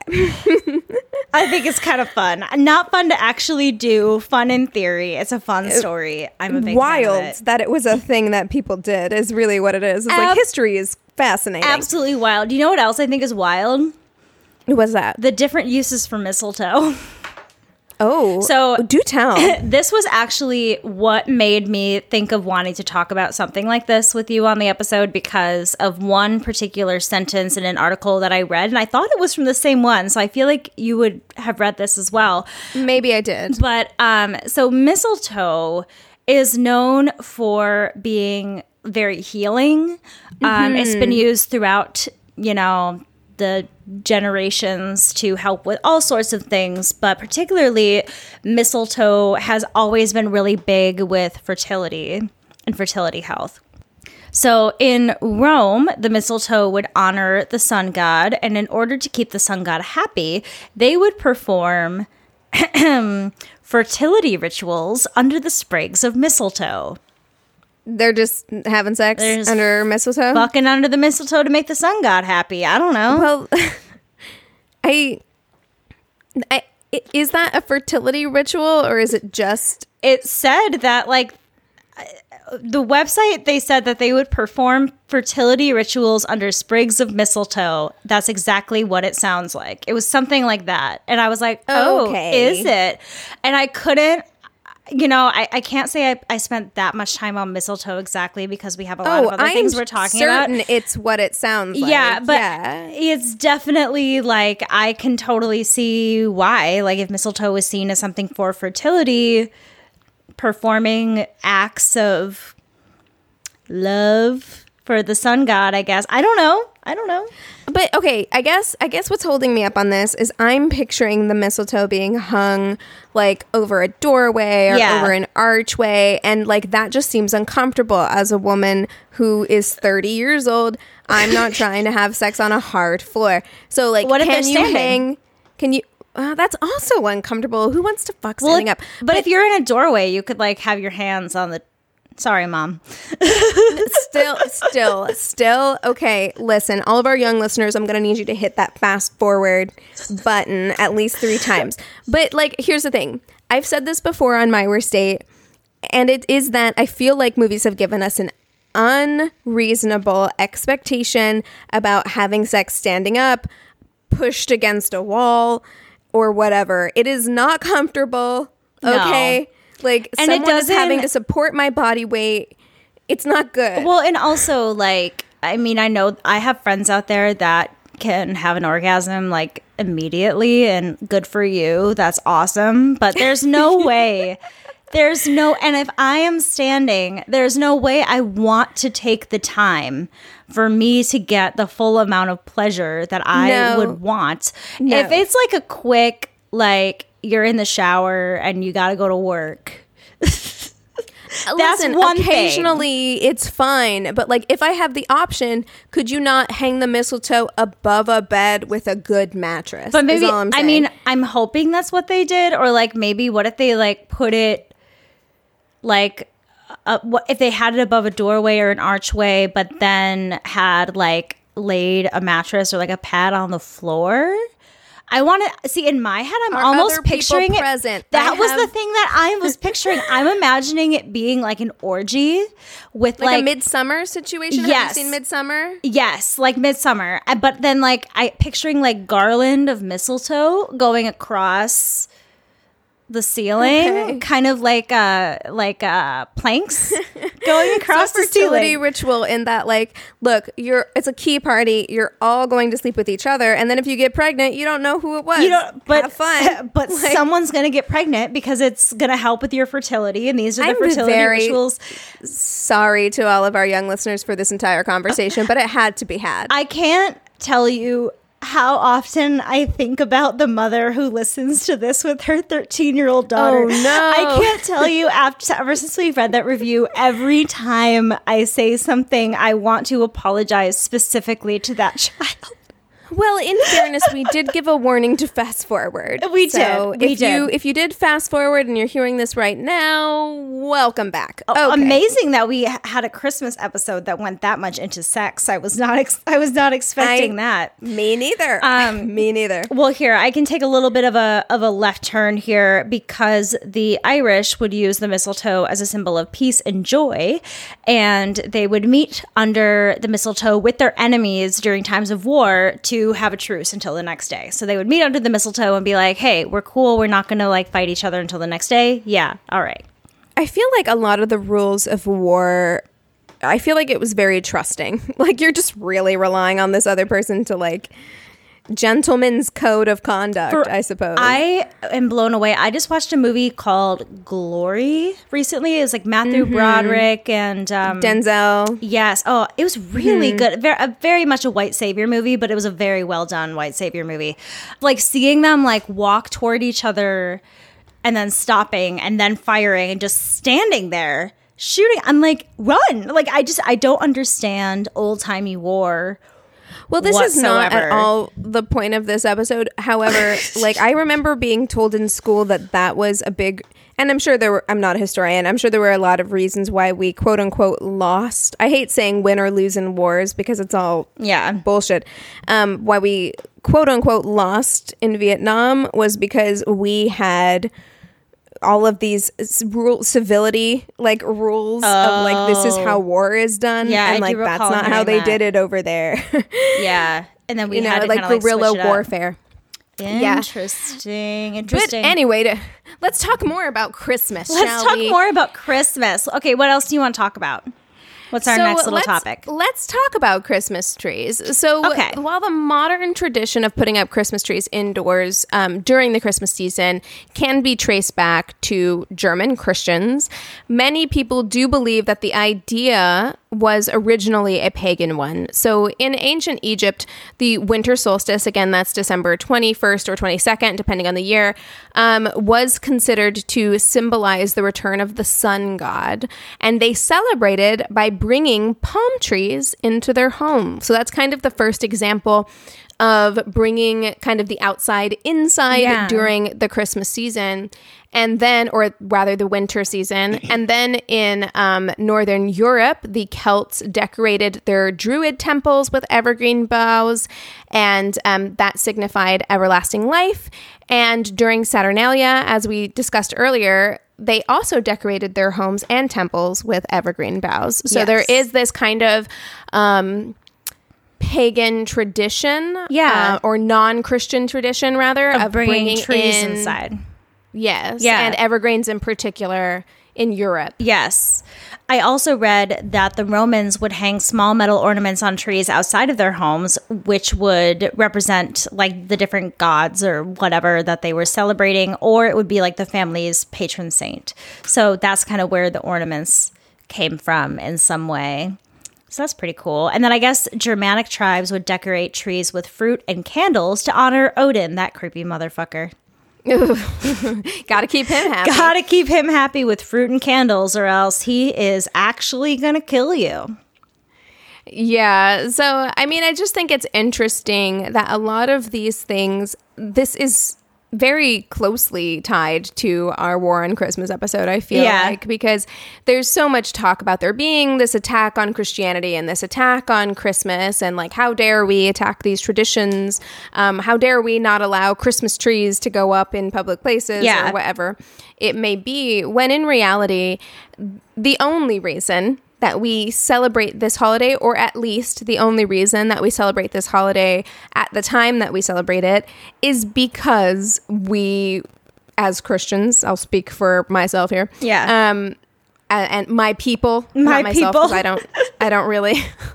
I think it's kind of fun. Not fun to actually do, fun in theory. It's a fun story. I'm a big Wild fan of it. that it was a thing that people did is really what it is. It's Ab- like history is fascinating. Absolutely wild. Do you know what else I think is wild? What's that? The different uses for mistletoe. Oh, So- do tell. This was actually what made me think of wanting to talk about something like this with you on the episode, because of one particular sentence in an article that I read, and I thought it was from the same one, so I feel like you would have read this as well. Maybe I did. But um, so mistletoe is known for being very healing. Um, It's been used throughout, you know, the generations to help with all sorts of things, but particularly mistletoe has always been really big with fertility and fertility health. So in Rome, the mistletoe would honor the sun god, and in order to keep the sun god happy, they would perform fertility rituals under the sprigs of mistletoe. They're just having sex They're just under mistletoe. Fucking under the mistletoe to make the sun god happy. I don't know. Well, I, I i- is that a fertility ritual or is it just? It said that, like, the website, they said that they would perform fertility rituals under sprigs of mistletoe. That's exactly what it sounds like. It was something like that. And I was like, oh, Okay. is it? And I couldn't, you know, I, I can't say I, I spent that much time on mistletoe exactly, because we have a lot Oh, of other I'm things we're talking about. certain it's what it sounds like. Yeah, but yeah. it's definitely, like, I can totally see why. Like, if mistletoe is seen as something for fertility, performing acts of love for the sun god, I guess. I don't know. I don't know. But okay, I guess I guess what's holding me up on this is I'm picturing the mistletoe being hung like over a doorway or Yeah. over an archway, and like that just seems uncomfortable as a woman who is thirty years old. I'm not trying to have sex on a hard floor. So like, What if can they're you standing? hang? Can you? Uh, that's also uncomfortable. Who wants to fuck Well, standing if- up? But, if you're in a doorway, you could, like, have your hands on the. Sorry, mom. Still, still, still, okay, listen, all of our young listeners, I'm going to need you to hit that fast forward button at least three times. But, like, here's the thing. I've said this before on My Worst Date, and it is that I feel like movies have given us an unreasonable expectation about having sex standing up, pushed against a wall, or whatever. It is not comfortable, okay? No. Like, and someone is having to support my body weight. It's not good. Well, and also, like, I mean, I know I have friends out there that can have an orgasm, like, immediately, and good for you. That's awesome. But there's no way. There's no, and if I am standing, there's no way I want to take the time for me to get the full amount of pleasure that I no. would want. No. If it's like a quick, like, you're in the shower and you got to go to work. That's Listen, one occasionally thing. It's fine, but like if I have the option, could you not hang the mistletoe above a bed with a good mattress? But maybe I mean, I'm hoping that's what they did, or like maybe what if they like put it like uh, what if they had it above a doorway or an archway, but then had like laid a mattress or like a pad on the floor? I want to see in my head. I'm Are almost picturing present? it. That I was have... the thing that I was picturing. I'm imagining it being like an orgy with like, like a Midsummer situation. Yes, have you seen Midsummer? Yes, like Midsummer. But then like I picturing like garland of mistletoe going across the ceiling, okay. kind of like uh like uh planks going across the fertility ceiling. Ritual in that, like, look, you're it's a key party. You're all going to sleep with each other, and then if you get pregnant, you don't know who it was. You don't, but have fun. But like, someone's going to get pregnant because it's going to help with your fertility, and these are the I'm fertility very rituals. Sorry to all of our young listeners for this entire conversation, but it had to be had. I can't tell you how often I think about the mother who listens to this with her thirteen-year-old daughter. Oh, no. I can't tell you, after, ever since we've read that review, every time I say something, I want to apologize specifically to that child. Well, in fairness, we did give a warning to fast forward. We so did. We if did. you if you did fast forward and you're hearing this right now, welcome back. Oh, okay. Amazing that we had a Christmas episode that went that much into sex. I was not. Ex- I was not expecting I, that. Me neither. Um, me neither. Well, here I can take a little bit of a of a left turn here, because the Irish would use the mistletoe as a symbol of peace and joy, and they would meet under the mistletoe with their enemies during times of war to have a truce until the next day. So they would meet under the mistletoe and be like, hey, we're cool. We're not going to like fight each other until the next day. Yeah. All right. I feel like a lot of the rules of war, I feel like it was very trusting. Like you're just really relying on this other person to like gentleman's code of conduct, For, I suppose. I am blown away. I just watched a movie called Glory recently. It was like Matthew mm-hmm. Broderick and um, Denzel. Yes. Oh, it was really mm-hmm. good. Very, a, very much a white savior movie, but it was a very well done white savior movie. Like seeing them like walk toward each other and then stopping and then firing and just standing there shooting. I'm like, run. Like I just, I don't understand old timey war. Well, this whatsoever. is not at all the point of this episode. However, like I remember being told in school that that was a big, and I'm sure there were, I'm not a historian, I'm sure there were a lot of reasons why we quote unquote lost. I hate saying win or lose in wars because it's all yeah bullshit. Um, why we quote unquote lost in Vietnam was because we had all of these rule civility like rules oh. of like this is how war is done, yeah, and like that's not how they that. did it over there. Yeah, and then we you had know, to like guerrilla like warfare. Interesting, yeah. interesting. But anyway, to, let's talk more about Christmas. Let's shall talk we? more about Christmas. Okay, what else do you want to talk about? What's our so next little let's, topic? Let's talk about Christmas trees. So okay. while the modern tradition of putting up Christmas trees indoors um, during the Christmas season can be traced back to German Christians, many people do believe that the idea was originally a pagan one. So in ancient Egypt, the winter solstice, again, that's December twenty-first or twenty-second, depending on the year, um, was considered to symbolize the return of the sun god. And they celebrated by bringing palm trees into their home. So that's kind of the first example of bringing kind of the outside inside Yeah. during the Christmas season. And then, or rather the winter season. And then in um, Northern Europe, the Celts decorated their druid temples with evergreen boughs, and um, that signified everlasting life. And during Saturnalia, as we discussed earlier, they also decorated their homes and temples with evergreen boughs. So Yes. there is this kind of um, pagan tradition, Yeah. uh, or non-Christian tradition, rather, Of, of, bringing, bringing trees in, inside. Yes. Yeah. And evergreens in particular in Europe. Yes. I also read that the Romans would hang small metal ornaments on trees outside of their homes, which would represent like the different gods or whatever that they were celebrating, or it would be like the family's patron saint. So that's kind of where the ornaments came from in some way. So that's pretty cool. And then I guess Germanic tribes would decorate trees with fruit and candles to honor Odin, that creepy motherfucker. Gotta keep him happy. Gotta keep him happy with fruit and candles, or else he is actually gonna kill you. Yeah. So, I mean, I just think it's interesting that a lot of these things, this is very closely tied to our War on Christmas episode, I feel Yeah. like, because there's so much talk about there being this attack on Christianity and this attack on Christmas, and like, how dare we attack these traditions? Um, how dare we not allow Christmas trees to go up in public places, Yeah. or whatever it may be, when in reality, the only reason that we celebrate this holiday, or at least the only reason that we celebrate this holiday at the time that we celebrate it, is because we, as Christians, I'll speak for myself here. Yeah. Um, and, and my people, My not myself, people. 'cause I don't, I don't really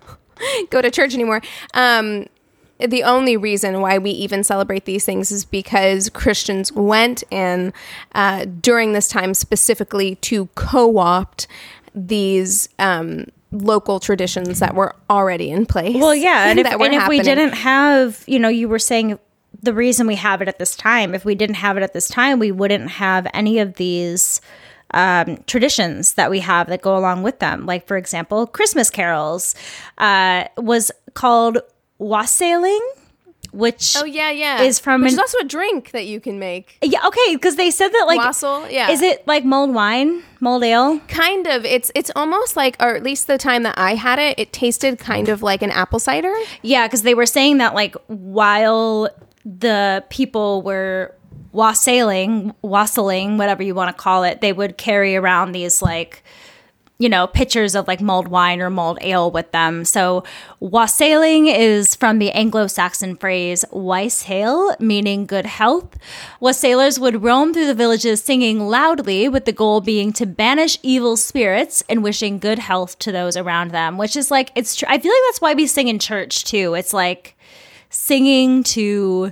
go to church anymore. Um, the only reason why we even celebrate these things is because Christians went in uh, during this time specifically to co-opt these um, local traditions that were already in place. Well, yeah, and if, that were and if we happening. didn't have, you know, you were saying the reason we have it at this time, if we didn't have it at this time, we wouldn't have any of these um, traditions that we have that go along with them. Like, for example, Christmas carols uh, was called wassailing, which Oh yeah, yeah. is from Which an- is also a drink that you can make. yeah, okay, because they said that like Wassail, yeah. is it like mulled wine, mulled ale? Kind of. It's it's almost like, or at least the time that I had it, it tasted kind of like an apple cider. Yeah, because they were saying that like while the people were wassailing, wassailing, whatever you want to call it, they would carry around these like, you know, pitchers of like mulled wine or mulled ale with them. So wassailing is from the Anglo-Saxon phrase weisheil, meaning good health. Wassailers would roam through the villages singing loudly, with the goal being to banish evil spirits and wishing good health to those around them, which is like, it's tr- I feel like that's why we sing in church too. It's like singing to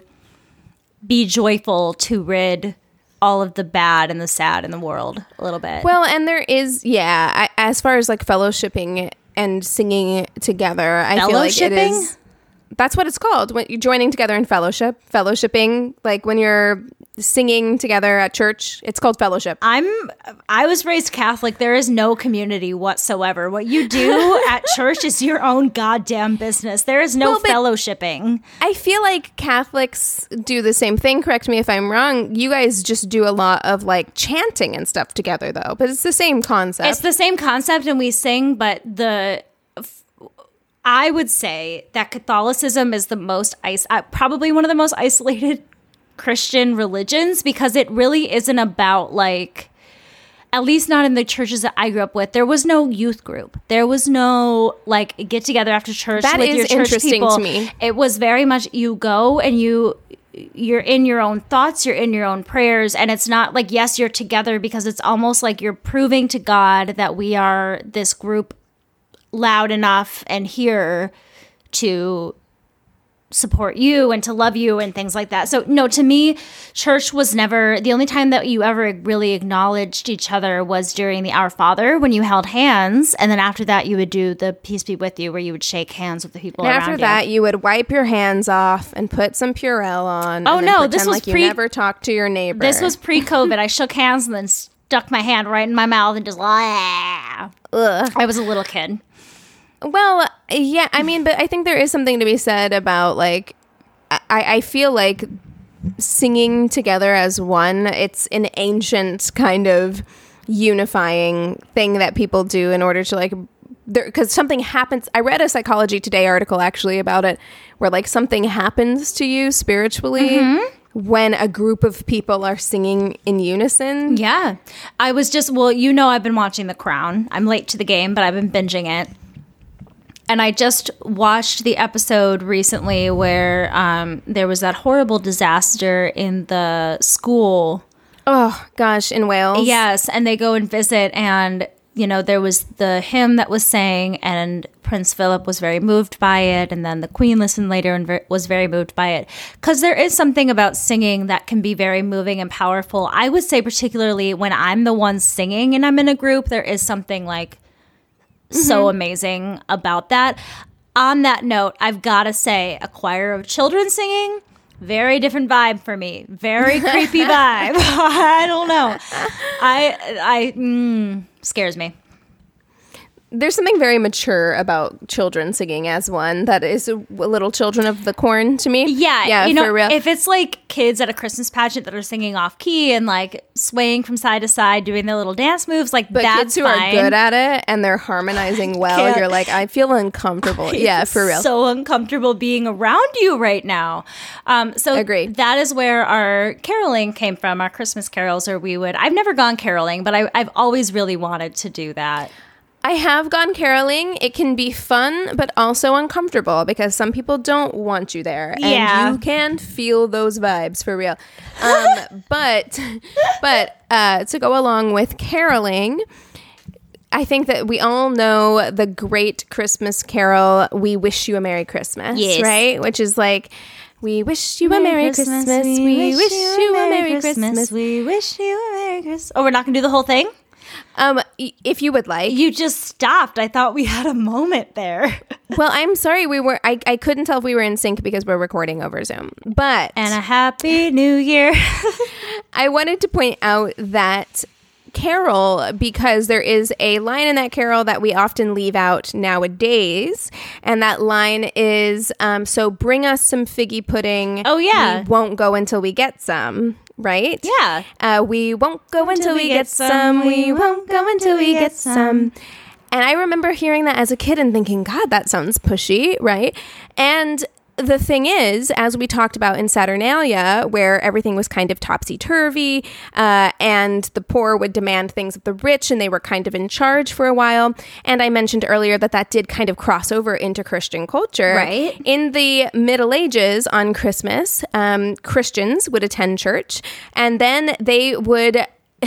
be joyful, to rid all of the bad and the sad in the world a little bit. Well, and there is, yeah, I, as far as like fellowshipping and singing together, I feel like it Fellowshipping? is. That's what it's called. When you're joining together in fellowship, fellowshipping, like when you're singing together at church, it's called fellowship. I'm I was raised Catholic. There is no community whatsoever. What you do at church is your own goddamn business. There is no Well, but- fellowshipping. I feel like Catholics do the same thing. Correct me if I'm wrong. You guys just do a lot of like chanting and stuff together, though. But it's the same concept. It's the same concept, and we sing, but the I would say that Catholicism is the most is- uh, probably one of the most isolated Christian religions, because it really isn't about like, at least not in the churches that I grew up with. There was no youth group. There was no like get together after church That with is your church interesting people. to me. It was very much you go and you you're in your own thoughts, you're in your own prayers, and it's not like, yes, you're together, because it's almost like you're proving to God that we are this group loud enough and here to support you and to love you and things like that. So no, to me, church was never, the only time that you ever really acknowledged each other was during the Our Father, when you held hands, and then after that you would do the Peace Be With You, where you would shake hands with the people and around after you. that, you would wipe your hands off and put some Purell on. Oh, and then no, pretend this was like pre- you never talked to your neighbor. This was pre-COVID. I shook hands and then stuck my hand right in my mouth and just ah. Ugh. I was a little kid. Well, yeah, I mean, but I think there is something to be said about like, I, I feel like singing together as one, it's an ancient kind of unifying thing that people do in order to like, because something happens. I read a Psychology Today article actually about it, where like something happens to you spiritually mm-hmm. when a group of people are singing in unison. Yeah. I was just, well, you know, I've been watching The Crown. I'm late to the game, but I've been binging it. And I just watched the episode recently where um, there was that horrible disaster in the school. Oh, gosh, in Wales. Yes, and they go and visit, and, you know, there was the hymn that was sang, and Prince Philip was very moved by it, and then the Queen listened later and ver- was very moved by it. Because there is something about singing that can be very moving and powerful. I would say particularly when I'm the one singing and I'm in a group, there is something, like, so amazing about that. On that note, I've got to say, a choir of children singing, very different vibe for me. Very creepy vibe. I don't know. I, I, mm, scares me. There's something very mature about children singing as one that is a, a little Children of the Corn to me. Yeah, yeah, you know, for real. If it's like kids at a Christmas pageant that are singing off key and like swaying from side to side, doing their little dance moves, like but that's kids who fine. are good at it and they're harmonizing well, Can't. You're like, I feel uncomfortable. Yeah, for real. So uncomfortable being around you right now. Um, so Agree. That is where our caroling came from, our Christmas carols, or we would, I've never gone caroling, but I, I've always really wanted to do that. I have gone caroling. It can be fun, but also uncomfortable because some people don't want you there. Yeah. And you can feel those vibes for real. Um, but but uh, to go along with caroling, I think that we all know the great Christmas carol, We Wish You a Merry Christmas, yes. right? Which is like, we wish you a Merry Christmas. Christmas. We, we wish you a Merry Christmas. Christmas. We wish you a Merry Christmas. Oh, we're not going to do the whole thing? Um, if you would like. You just stopped. I thought we had a moment there. Well, I'm sorry. We were. I, I couldn't tell if we were in sync because we're recording over Zoom. But and a happy new year. I wanted to point out that carol because there is a line in that carol that we often leave out nowadays, and that line is, um, "So bring us some figgy pudding. Oh yeah, we won't go until we get some." Right? Yeah. Uh, we won't go until, until we, we get, get some. some. We won't go until we get some. And I remember hearing that as a kid and thinking, God, that sounds pushy, right? And the thing is, as we talked about in Saturnalia, where everything was kind of topsy-turvy, uh, and the poor would demand things of the rich, and they were kind of in charge for a while. And I mentioned earlier that that did kind of cross over into Christian culture. Right. In the Middle Ages, on Christmas, um, Christians would attend church, and then they would...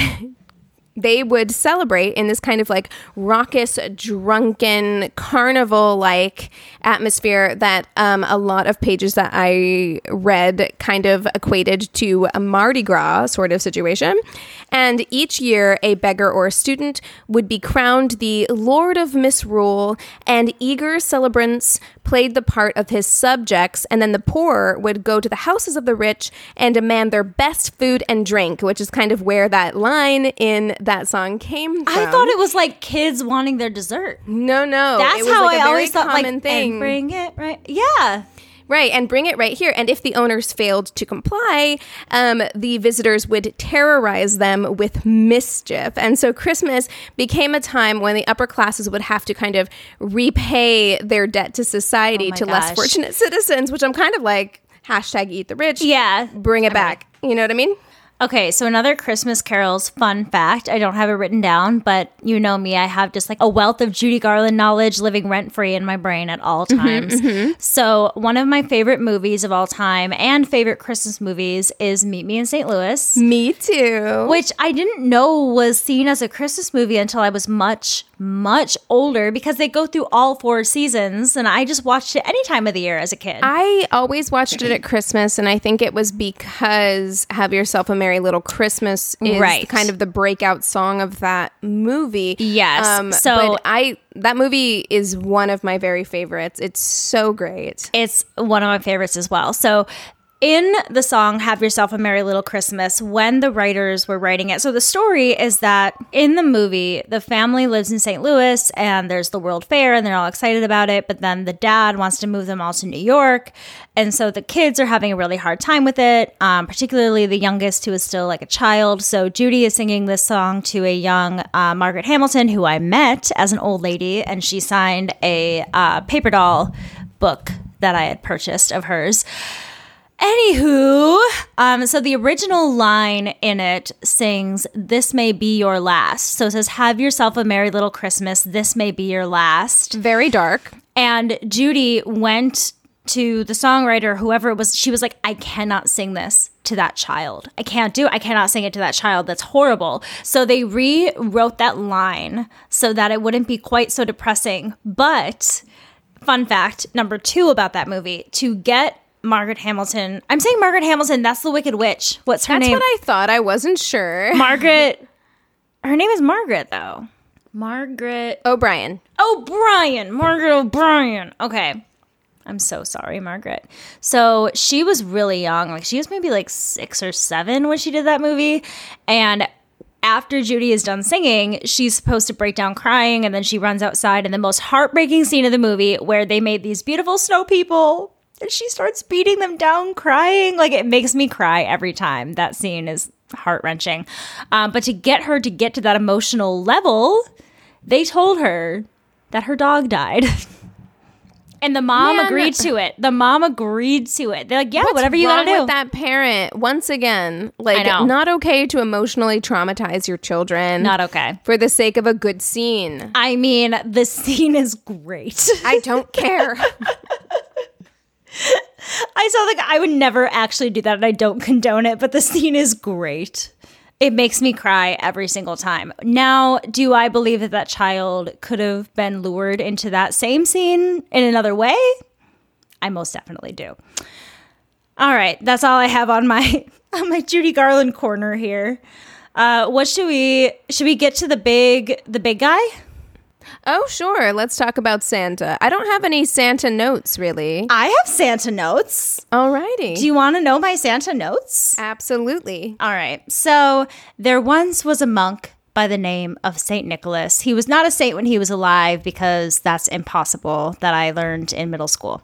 they would celebrate in this kind of like raucous, drunken, carnival-like atmosphere that um, a lot of pages that I read kind of equated to a Mardi Gras sort of situation. And each year, a beggar or a student would be crowned the Lord of Misrule, and eager celebrants played the part of his subjects, and then the poor would go to the houses of the rich and demand their best food and drink, which is kind of where that line in that song came from. I thought it was like kids wanting their dessert. No, no. That's it was how like I a always very thought, like, common thing. And bring it right. Yeah. Right, and bring it right here. And if the owners failed to comply, um, the visitors would terrorize them with mischief. And so Christmas became a time when the upper classes would have to kind of repay their debt to society oh to gosh. less fortunate citizens, which I'm kind of like, hashtag eat the rich. Yeah. Bring it I back. Mean, you know what I mean? Okay, so another Christmas carols fun fact. I don't have it written down, but you know me, I have just like a wealth of Judy Garland knowledge living rent-free in my brain at all times. Mm-hmm, mm-hmm. So one of my favorite movies of all time and favorite Christmas movies is Meet Me in Saint Louis. Me too. Which I didn't know was seen as a Christmas movie until I was much, much older because they go through all four seasons, and I just watched it any time of the year as a kid. I always watched it at Christmas, and I think it was because Have Yourself a Merry Little Christmas is right. kind of the breakout song of that movie. Yes. Um, so but I that movie is one of my very favorites. It's so great. It's one of my favorites as well. So in the song Have Yourself a Merry Little Christmas, when the writers were writing it, so the story is that in the movie, the family lives in Saint Louis and there's the World Fair and they're all excited about it, but then the dad wants to move them all to New York. And so the kids are having a really hard time with it, um, particularly the youngest, who is still like a child. So Judy is singing this song to a young uh, Margaret Hamilton, who I met as an old lady, and she signed a uh, paper doll book that I had purchased of hers. Anywho, um, so the original line in it sings, "This may be your last." So it says, "Have yourself a merry little Christmas. This may be your last." Very dark. And Judy went to the songwriter, whoever it was. She was like, "I cannot sing this to that child. I can't do it. I cannot sing it to that child. That's horrible." So they rewrote that line so that it wouldn't be quite so depressing. But fun fact number two about that movie, to get Margaret Hamilton. I'm saying Margaret Hamilton. That's the Wicked Witch. What's her That's name? what I thought. I wasn't sure. Margaret. Her name is Margaret, though. Margaret O'Brien. O'Brien. Margaret O'Brien. Okay. I'm so sorry, Margaret. So she was really young. Like, she was maybe like six or seven when she did that movie. And after Judy is done singing, she's supposed to break down crying. And then she runs outside in the most heartbreaking scene of the movie, where they made these beautiful snow people. And she starts beating them down, crying. Like, it makes me cry every time. That scene is heart-wrenching. Um, but to get her to get to that emotional level, they told her that her dog died. And the mom Man. agreed to it. The mom agreed to it. They're like, yeah, What's whatever you gotta wrong do. with that parent? Once again, I like, know. not okay to emotionally traumatize your children. Not okay. For the sake of a good scene. I mean, the scene is great. I don't care. I saw like I would never actually do that, and I don't condone it, but the scene is great. It makes me cry every single time. Now, do I believe that that child could have been lured into that same scene in another way? I most definitely do. All right, that's all I have on my on my Judy Garland corner here. Uh, what should we should we get to the big the big guy? Oh, sure. Let's talk about Santa. I don't have any Santa notes, really. I have Santa notes. Alrighty. Do you want to know my Santa notes? Absolutely. All right. So there once was a monk by the name of Saint Nicholas. He was not a saint when he was alive, because that's impossible, that I learned in middle school.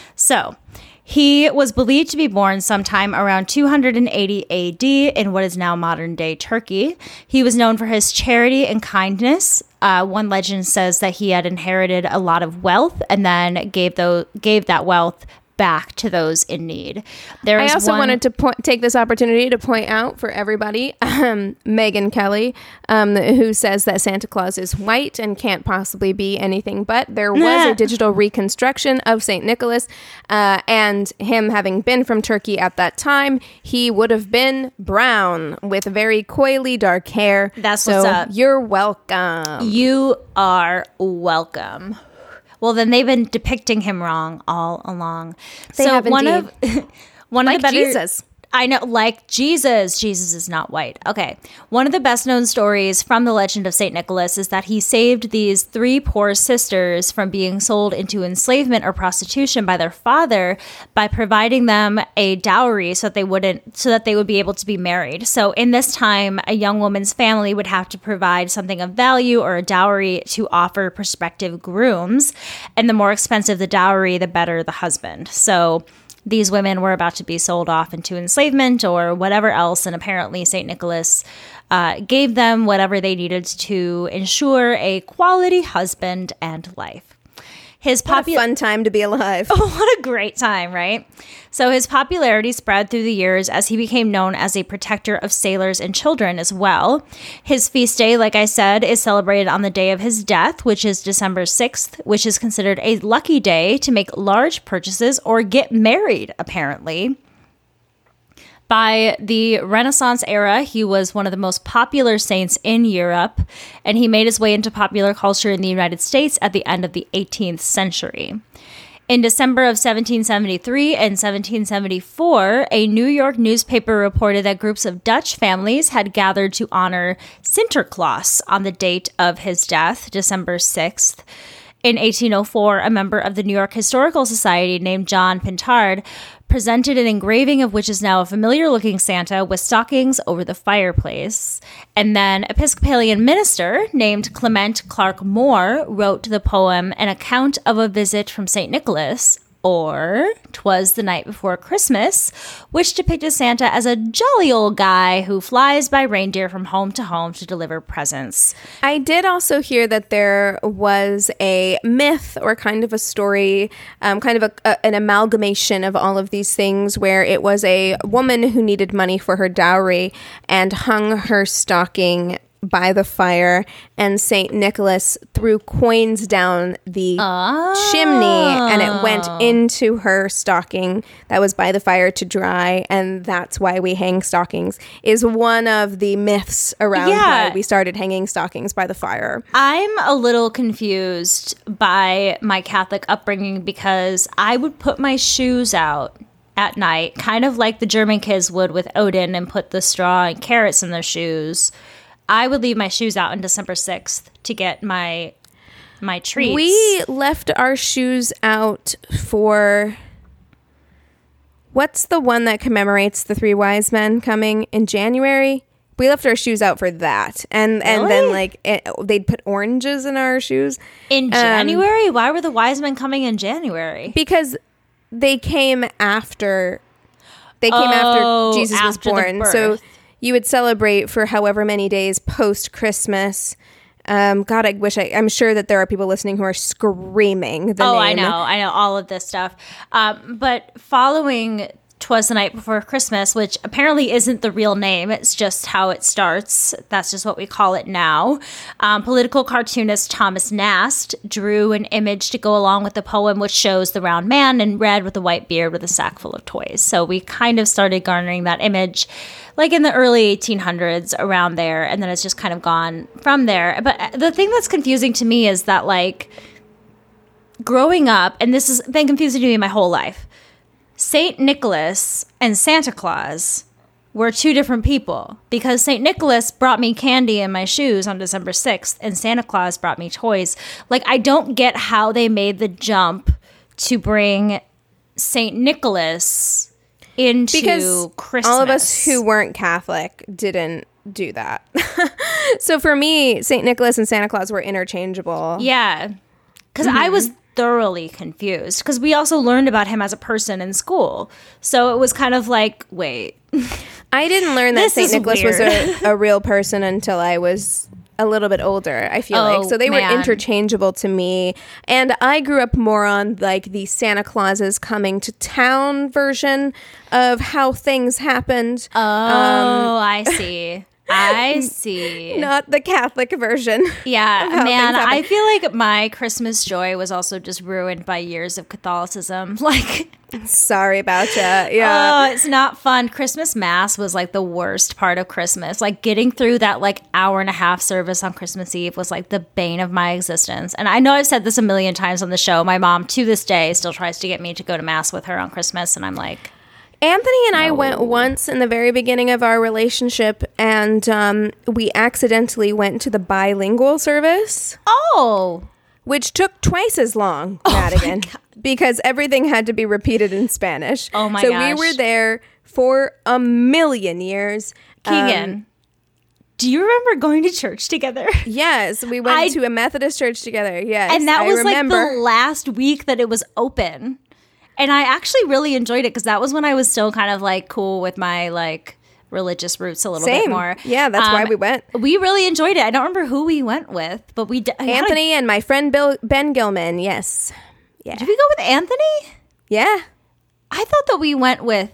So he was believed to be born sometime around two hundred eighty A D in what is now modern-day Turkey. He was known for his charity and kindness. Uh, one legend says that he had inherited a lot of wealth and then gave those, gave that wealth back to those in need. There I is also one- wanted to point, take this opportunity to point out for everybody, um, Megan Kelly, um, who says that Santa Claus is white and can't possibly be anything but. There was Nah. a digital reconstruction of Saint Nicholas, uh, and him having been from Turkey at that time, he would have been brown with very coily dark hair. That's so what's up. You're welcome. You are welcome. Well, then they've been depicting him wrong all along. They so have one indeed. of one Like of the better, Jesus. I know, like Jesus. Jesus is not white. Okay. One of the best known stories from the legend of Saint Nicholas is that he saved these three poor sisters from being sold into enslavement or prostitution by their father by providing them a dowry so that they wouldn't, so that they would be able to be married. So in this time, a young woman's family would have to provide something of value or a dowry to offer prospective grooms. And the more expensive the dowry, the better the husband. So these women were about to be sold off into enslavement or whatever else, and apparently Saint Nicholas uh, gave them whatever they needed to ensure a quality husband and life. His What a popu- fun time to be alive. What a great time, right? So his popularity spread through the years as he became known as a protector of sailors and children as well. His feast day, like I said, is celebrated on the day of his death, which is December sixth, which is considered a lucky day to make large purchases or get married, apparently. By the Renaissance era, he was one of the most popular saints in Europe, and he made his way into popular culture in the United States at the end of the eighteenth century. In December of seventeen seventy-three and seventeen seventy-four, a New York newspaper reported that groups of Dutch families had gathered to honor Sinterklaas on the date of his death, December sixth. In eighteen oh four, a member of the New York Historical Society named John Pintard presented an engraving of which is now a familiar-looking Santa with stockings over the fireplace. And then Episcopalian minister named Clement Clark Moore wrote the poem An Account of a Visit from Saint Nicholas, or 'Twas the Night Before Christmas, which depicted Santa as a jolly old guy who flies by reindeer from home to home to deliver presents. I did also hear that there was a myth or kind of a story, um, kind of a, a, an amalgamation of all of these things, where it was a woman who needed money for her dowry and hung her stocking by the fire, and Saint Nicholas threw coins down the Oh. chimney, and it went into her stocking that was by the fire to dry, and that's why we hang stockings, is one of the myths around Yeah. why we started hanging stockings by the fire. I'm a little confused by my Catholic upbringing because I would put my shoes out at night, kind of like the German kids would with Odin, and put the straw and carrots in their shoes. I would leave my shoes out on December sixth to get my my treats. We left our shoes out for... What's the one that commemorates the three wise men coming in January? We left our shoes out for that. And and then, Really? like, it, they'd put oranges in our shoes. in um, January? Why were the wise men coming in January? Because they came after... They came Oh, after Jesus was after the born. So birth. you would celebrate for however many days post-Christmas. Um, God, I wish I... I'm sure that there are people listening who are screaming the Oh, name. I know. I know all of this stuff. Um, but following 'Twas the Night Before Christmas, which apparently isn't the real name, it's just how it starts. That's just what we call it now. Um, political cartoonist Thomas Nast drew an image to go along with the poem, which shows the round man in red with a white beard with a sack full of toys. So we kind of started garnering that image like in the early eighteen hundreds, around there, and then it's just kind of gone from there. But the thing that's confusing to me is that, like, growing up, and this has been confusing to me my whole life, Saint Nicholas and Santa Claus were two different people, because Saint Nicholas brought me candy in my shoes on December sixth and Santa Claus brought me toys. Like, I don't get how they made the jump to bring Saint Nicholas into because Christmas. all of us who weren't Catholic didn't do that. So for me, Saint Nicholas and Santa Claus were interchangeable. Yeah. Because Mm-hmm. I was thoroughly confused, because we also learned about him as a person in school. So it was kind of like, wait. I didn't learn that This Saint is Nicholas was weird. a, a real person until I was a little bit older, I feel Oh, like. So they man. were interchangeable to me. And I grew up more on like the Santa Clauses coming to town version of how things happened. Oh, I see. I see. Not the Catholic version. Yeah, how man, things happen. I feel like my Christmas joy was also just ruined by years of Catholicism. Like, Sorry about you. Yeah. oh, it's not fun. Christmas Mass was like the worst part of Christmas. Like, getting through that like hour and a half service on Christmas Eve was like the bane of my existence. And I know I've said this a million times on the show. My mom, to this day, still tries to get me to go to Mass with her on Christmas. And I'm like, Anthony and I went once in the very beginning of our relationship, and um, we accidentally went to the bilingual service, oh, which took twice as long, Madigan, because everything had to be repeated in Spanish. Oh my so gosh. we were there for a million years. Keegan. Um, Do you remember going to church together? yes, we went I- to a Methodist church together. Yes, And that I was remember. like the last week that it was open. And I actually really enjoyed it, because that was when I was still kind of like cool with my like religious roots a little Same. bit more. Yeah, that's why we went. We really enjoyed it. I don't remember who we went with, but we d- I had a- Anthony and my friend Bill Ben Gilman. Yes, yeah, did we go with Anthony? yeah. I thought that we went with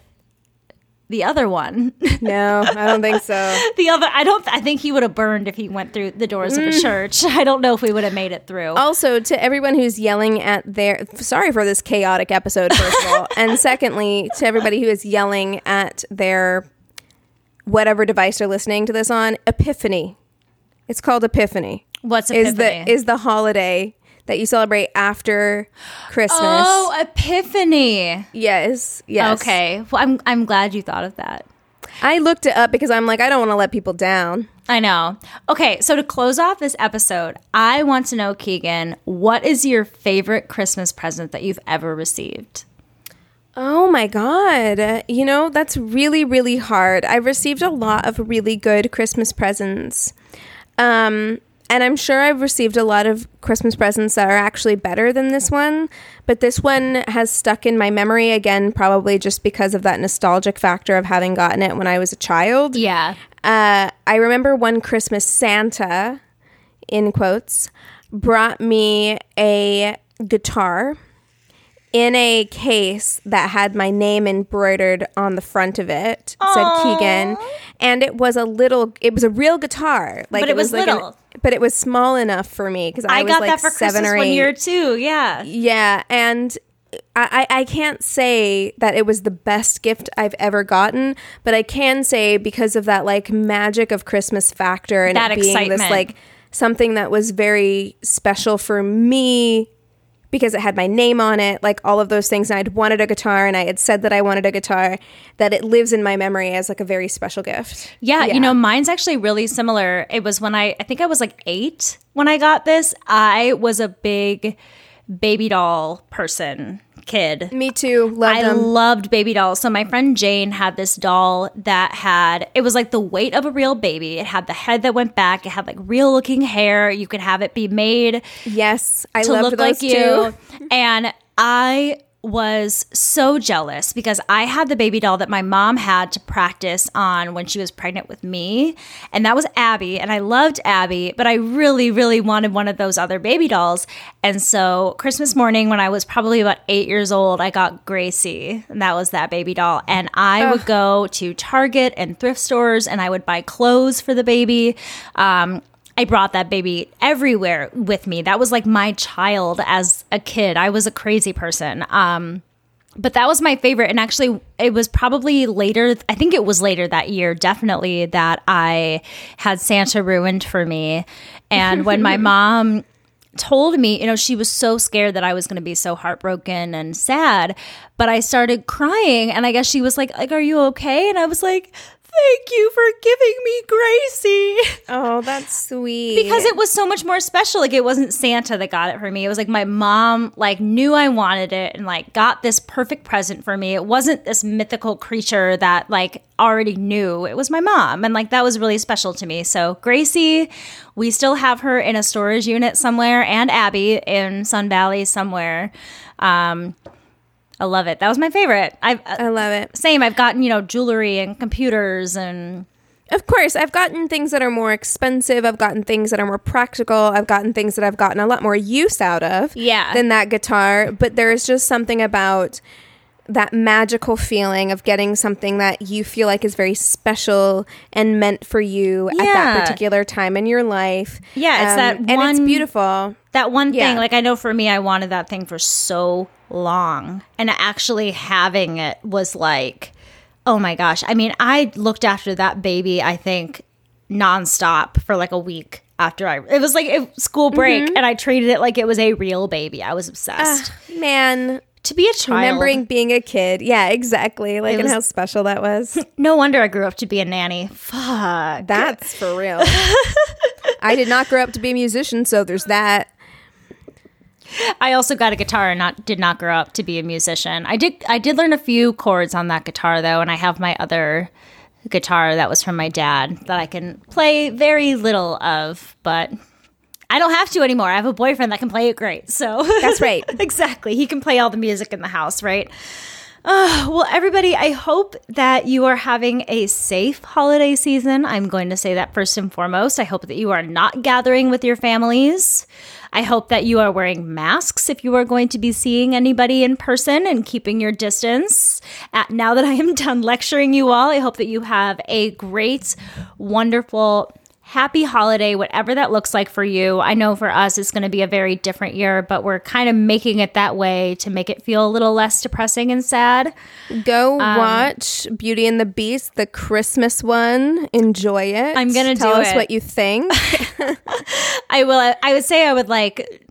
the other one. No, I don't think so. the other I don't I think he would have burned if he went through the doors of a Mm. church. I don't know if we would have made it through. Also, to everyone who's yelling at their... Sorry for this chaotic episode, first of all. And secondly, to everybody who is yelling at their whatever device they're listening to this on, Epiphany. It's called Epiphany. What's Is Epiphany? the is the holiday that you celebrate after Christmas. Oh, Epiphany. Yes, yes. Okay. Well, I'm I'm glad you thought of that. I looked it up because I'm like, I don't want to let people down. I know. Okay, so to close off this episode, I want to know, Keegan, what is your favorite Christmas present that you've ever received? Oh my God. You know, that's really, really hard. I've received a lot of really good Christmas presents. Um, and I'm sure I've received a lot of Christmas presents that are actually better than this one. But this one has stuck in my memory, again, probably just because of that nostalgic factor of having gotten it when I was a child. Yeah. Uh, I remember one Christmas Santa, in quotes, brought me a guitar in a case that had my name embroidered on the front of it. It said Keegan. And it was a little, it was a real guitar. Like But it was like little. An, but it was small enough for me because I, I was got like that for seven Christmas or eight. one year too, yeah. Yeah, and I, I can't say that it was the best gift I've ever gotten, but I can say because of that like magic of Christmas factor and That it being excitement. this like something that was very special for me because it had my name on it, like all of those things. And I'd wanted a guitar and I had said that I wanted a guitar, that it lives in my memory as like a very special gift. Yeah, you know, mine's actually really similar. It was when I, I think I was like eight when I got this. I was a big baby doll person, kid. Me too. Love I them. loved baby dolls. So my friend Jane had this doll that had, it was like the weight of a real baby. It had the head that went back. It had like real looking hair. You could have it be made Yes, I to loved look those like you. too. And I was so jealous because I had the baby doll that my mom had to practice on when she was pregnant with me. And that was Abby. And I loved Abby, but I really, really wanted one of those other baby dolls. And so Christmas morning, when I was probably about eight years old, I got Gracie. And that was that baby doll. And I Ugh. would go to Target and thrift stores and I would buy clothes for the baby. Um, I brought that baby everywhere with me. That was like my child as a kid. I was a crazy person. Um, but that was my favorite. And actually, it was probably later, I think it was later that year, definitely, that I had Santa ruined for me. And when my mom told me, you know, she was so scared that I was going to be so heartbroken and sad, but I started crying. And I guess she was like, like, are you okay? And I was like, thank you for giving me Gracie. Oh, that's sweet. Because it was so much more special. Like, it wasn't Santa that got it for me. It was like my mom, like, knew I wanted it and, like, got this perfect present for me. It wasn't this mythical creature that, like, already knew. It was my mom. And, like, that was really special to me. So, Gracie, we still have her in a storage unit somewhere, and Abby in Sun Valley somewhere. Um... I love it. That was my favorite. I've, uh, I love it. Same. I've gotten, you know, jewelry and computers and... Of course, I've gotten things that are more expensive. I've gotten things that are more practical. I've gotten things that I've gotten a lot more use out of Yeah. than that guitar. But there's just something about that magical feeling of getting something that you feel like is very special and meant for you Yeah. at that particular time in your life. Yeah, it's that and one- it's beautiful. That one thing, Yeah. like, I know for me, I wanted that thing for so long. And actually having it was like, oh my gosh. I mean, I looked after that baby, I think, nonstop for like a week after I, it was like a school break, Mm-hmm. and I treated it like it was a real baby. I was obsessed. Ah, man, to be a child. remembering being a kid. Yeah, exactly. Like, It and was- how special that was. No wonder I grew up to be a nanny. Fuck. That's for real. I did not grow up to be a musician, so there's that. I also got a guitar and not did not grow up to be a musician. I did I did learn a few chords on that guitar though, and I have my other guitar that was from my dad that I can play very little of, but I don't have to anymore. I have a boyfriend that can play it great. So That's right. Exactly. He can play all the music in the house, right? Uh, well, everybody, I hope that you are having a safe holiday season. I'm going to say that first and foremost. I hope that you are not gathering with your families. I hope that you are wearing masks if you are going to be seeing anybody in person and keeping your distance. Uh, now that I am done lecturing you all, I hope that you have a great, wonderful, happy holiday, whatever that looks like for you. I know for us, it's going to be a very different year, but we're kind of making it that way to make it feel a little less depressing and sad. Go Um, watch Beauty and the Beast, the Christmas one. Enjoy it. I'm gonna Tell do us it. what you think. I will. I would say I would like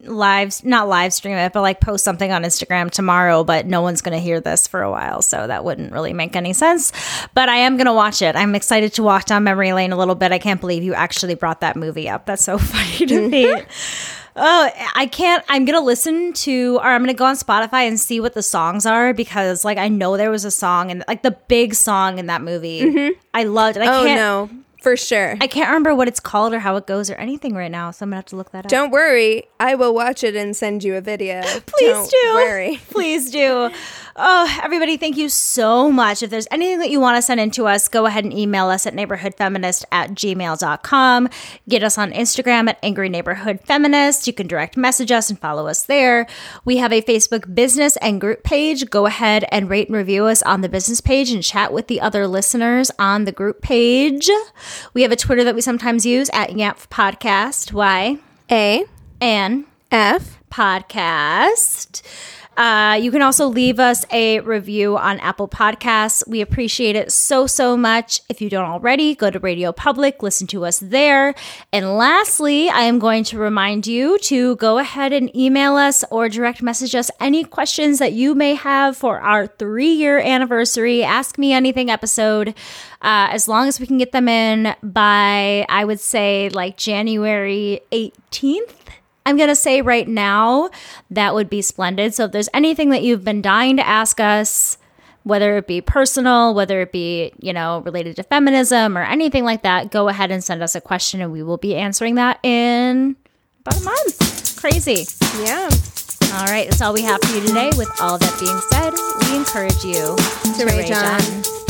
live, not live stream it, but like post something on Instagram tomorrow, but no one's going to hear this for a while. So that wouldn't really make any sense. But I am going to watch it. I'm excited to walk down memory lane a little bit. I can't believe you actually brought that movie up. That's so funny to me. Oh, I can't. I'm going to listen to, or I'm going to go on Spotify and see what the songs are, because like I know there was a song, and like the big song in that movie. Mm-hmm. I loved it. I oh, can't, no. For sure. I can't remember what it's called or how it goes or anything right now, so I'm going to have to look that up. Don't worry. I will watch it and send you a video. Please Don't do. worry. Please do. Oh, everybody, thank you so much. If there's anything that you want to send in to us, go ahead and email us at neighborhoodfeminist at gmail dot com. Get us on Instagram at Angry Neighborhood Feminist. You can direct message us and follow us there. We have a Facebook business and group page. Go ahead and rate and review us on the business page and chat with the other listeners on the group page. We have a Twitter that we sometimes use at Yamf Podcast. Y A N F Podcast. Uh, you can also leave us a review on Apple Podcasts. We appreciate it so, so much. If you don't already, go to Radio Public, listen to us there. And lastly, I am going to remind you to go ahead and email us or direct message us any questions that you may have for our three-year anniversary Ask Me Anything episode. Uh, as long as we can get them in by, I would say, like January eighteenth. I'm going to say right now, that would be splendid. So if there's anything that you've been dying to ask us, whether it be personal, whether it be, you know, related to feminism or anything like that, go ahead and send us a question and we will be answering that in about a month. Crazy. Yeah. All right. That's all we have for you today. With all that being said, we encourage you to, to rage on. on.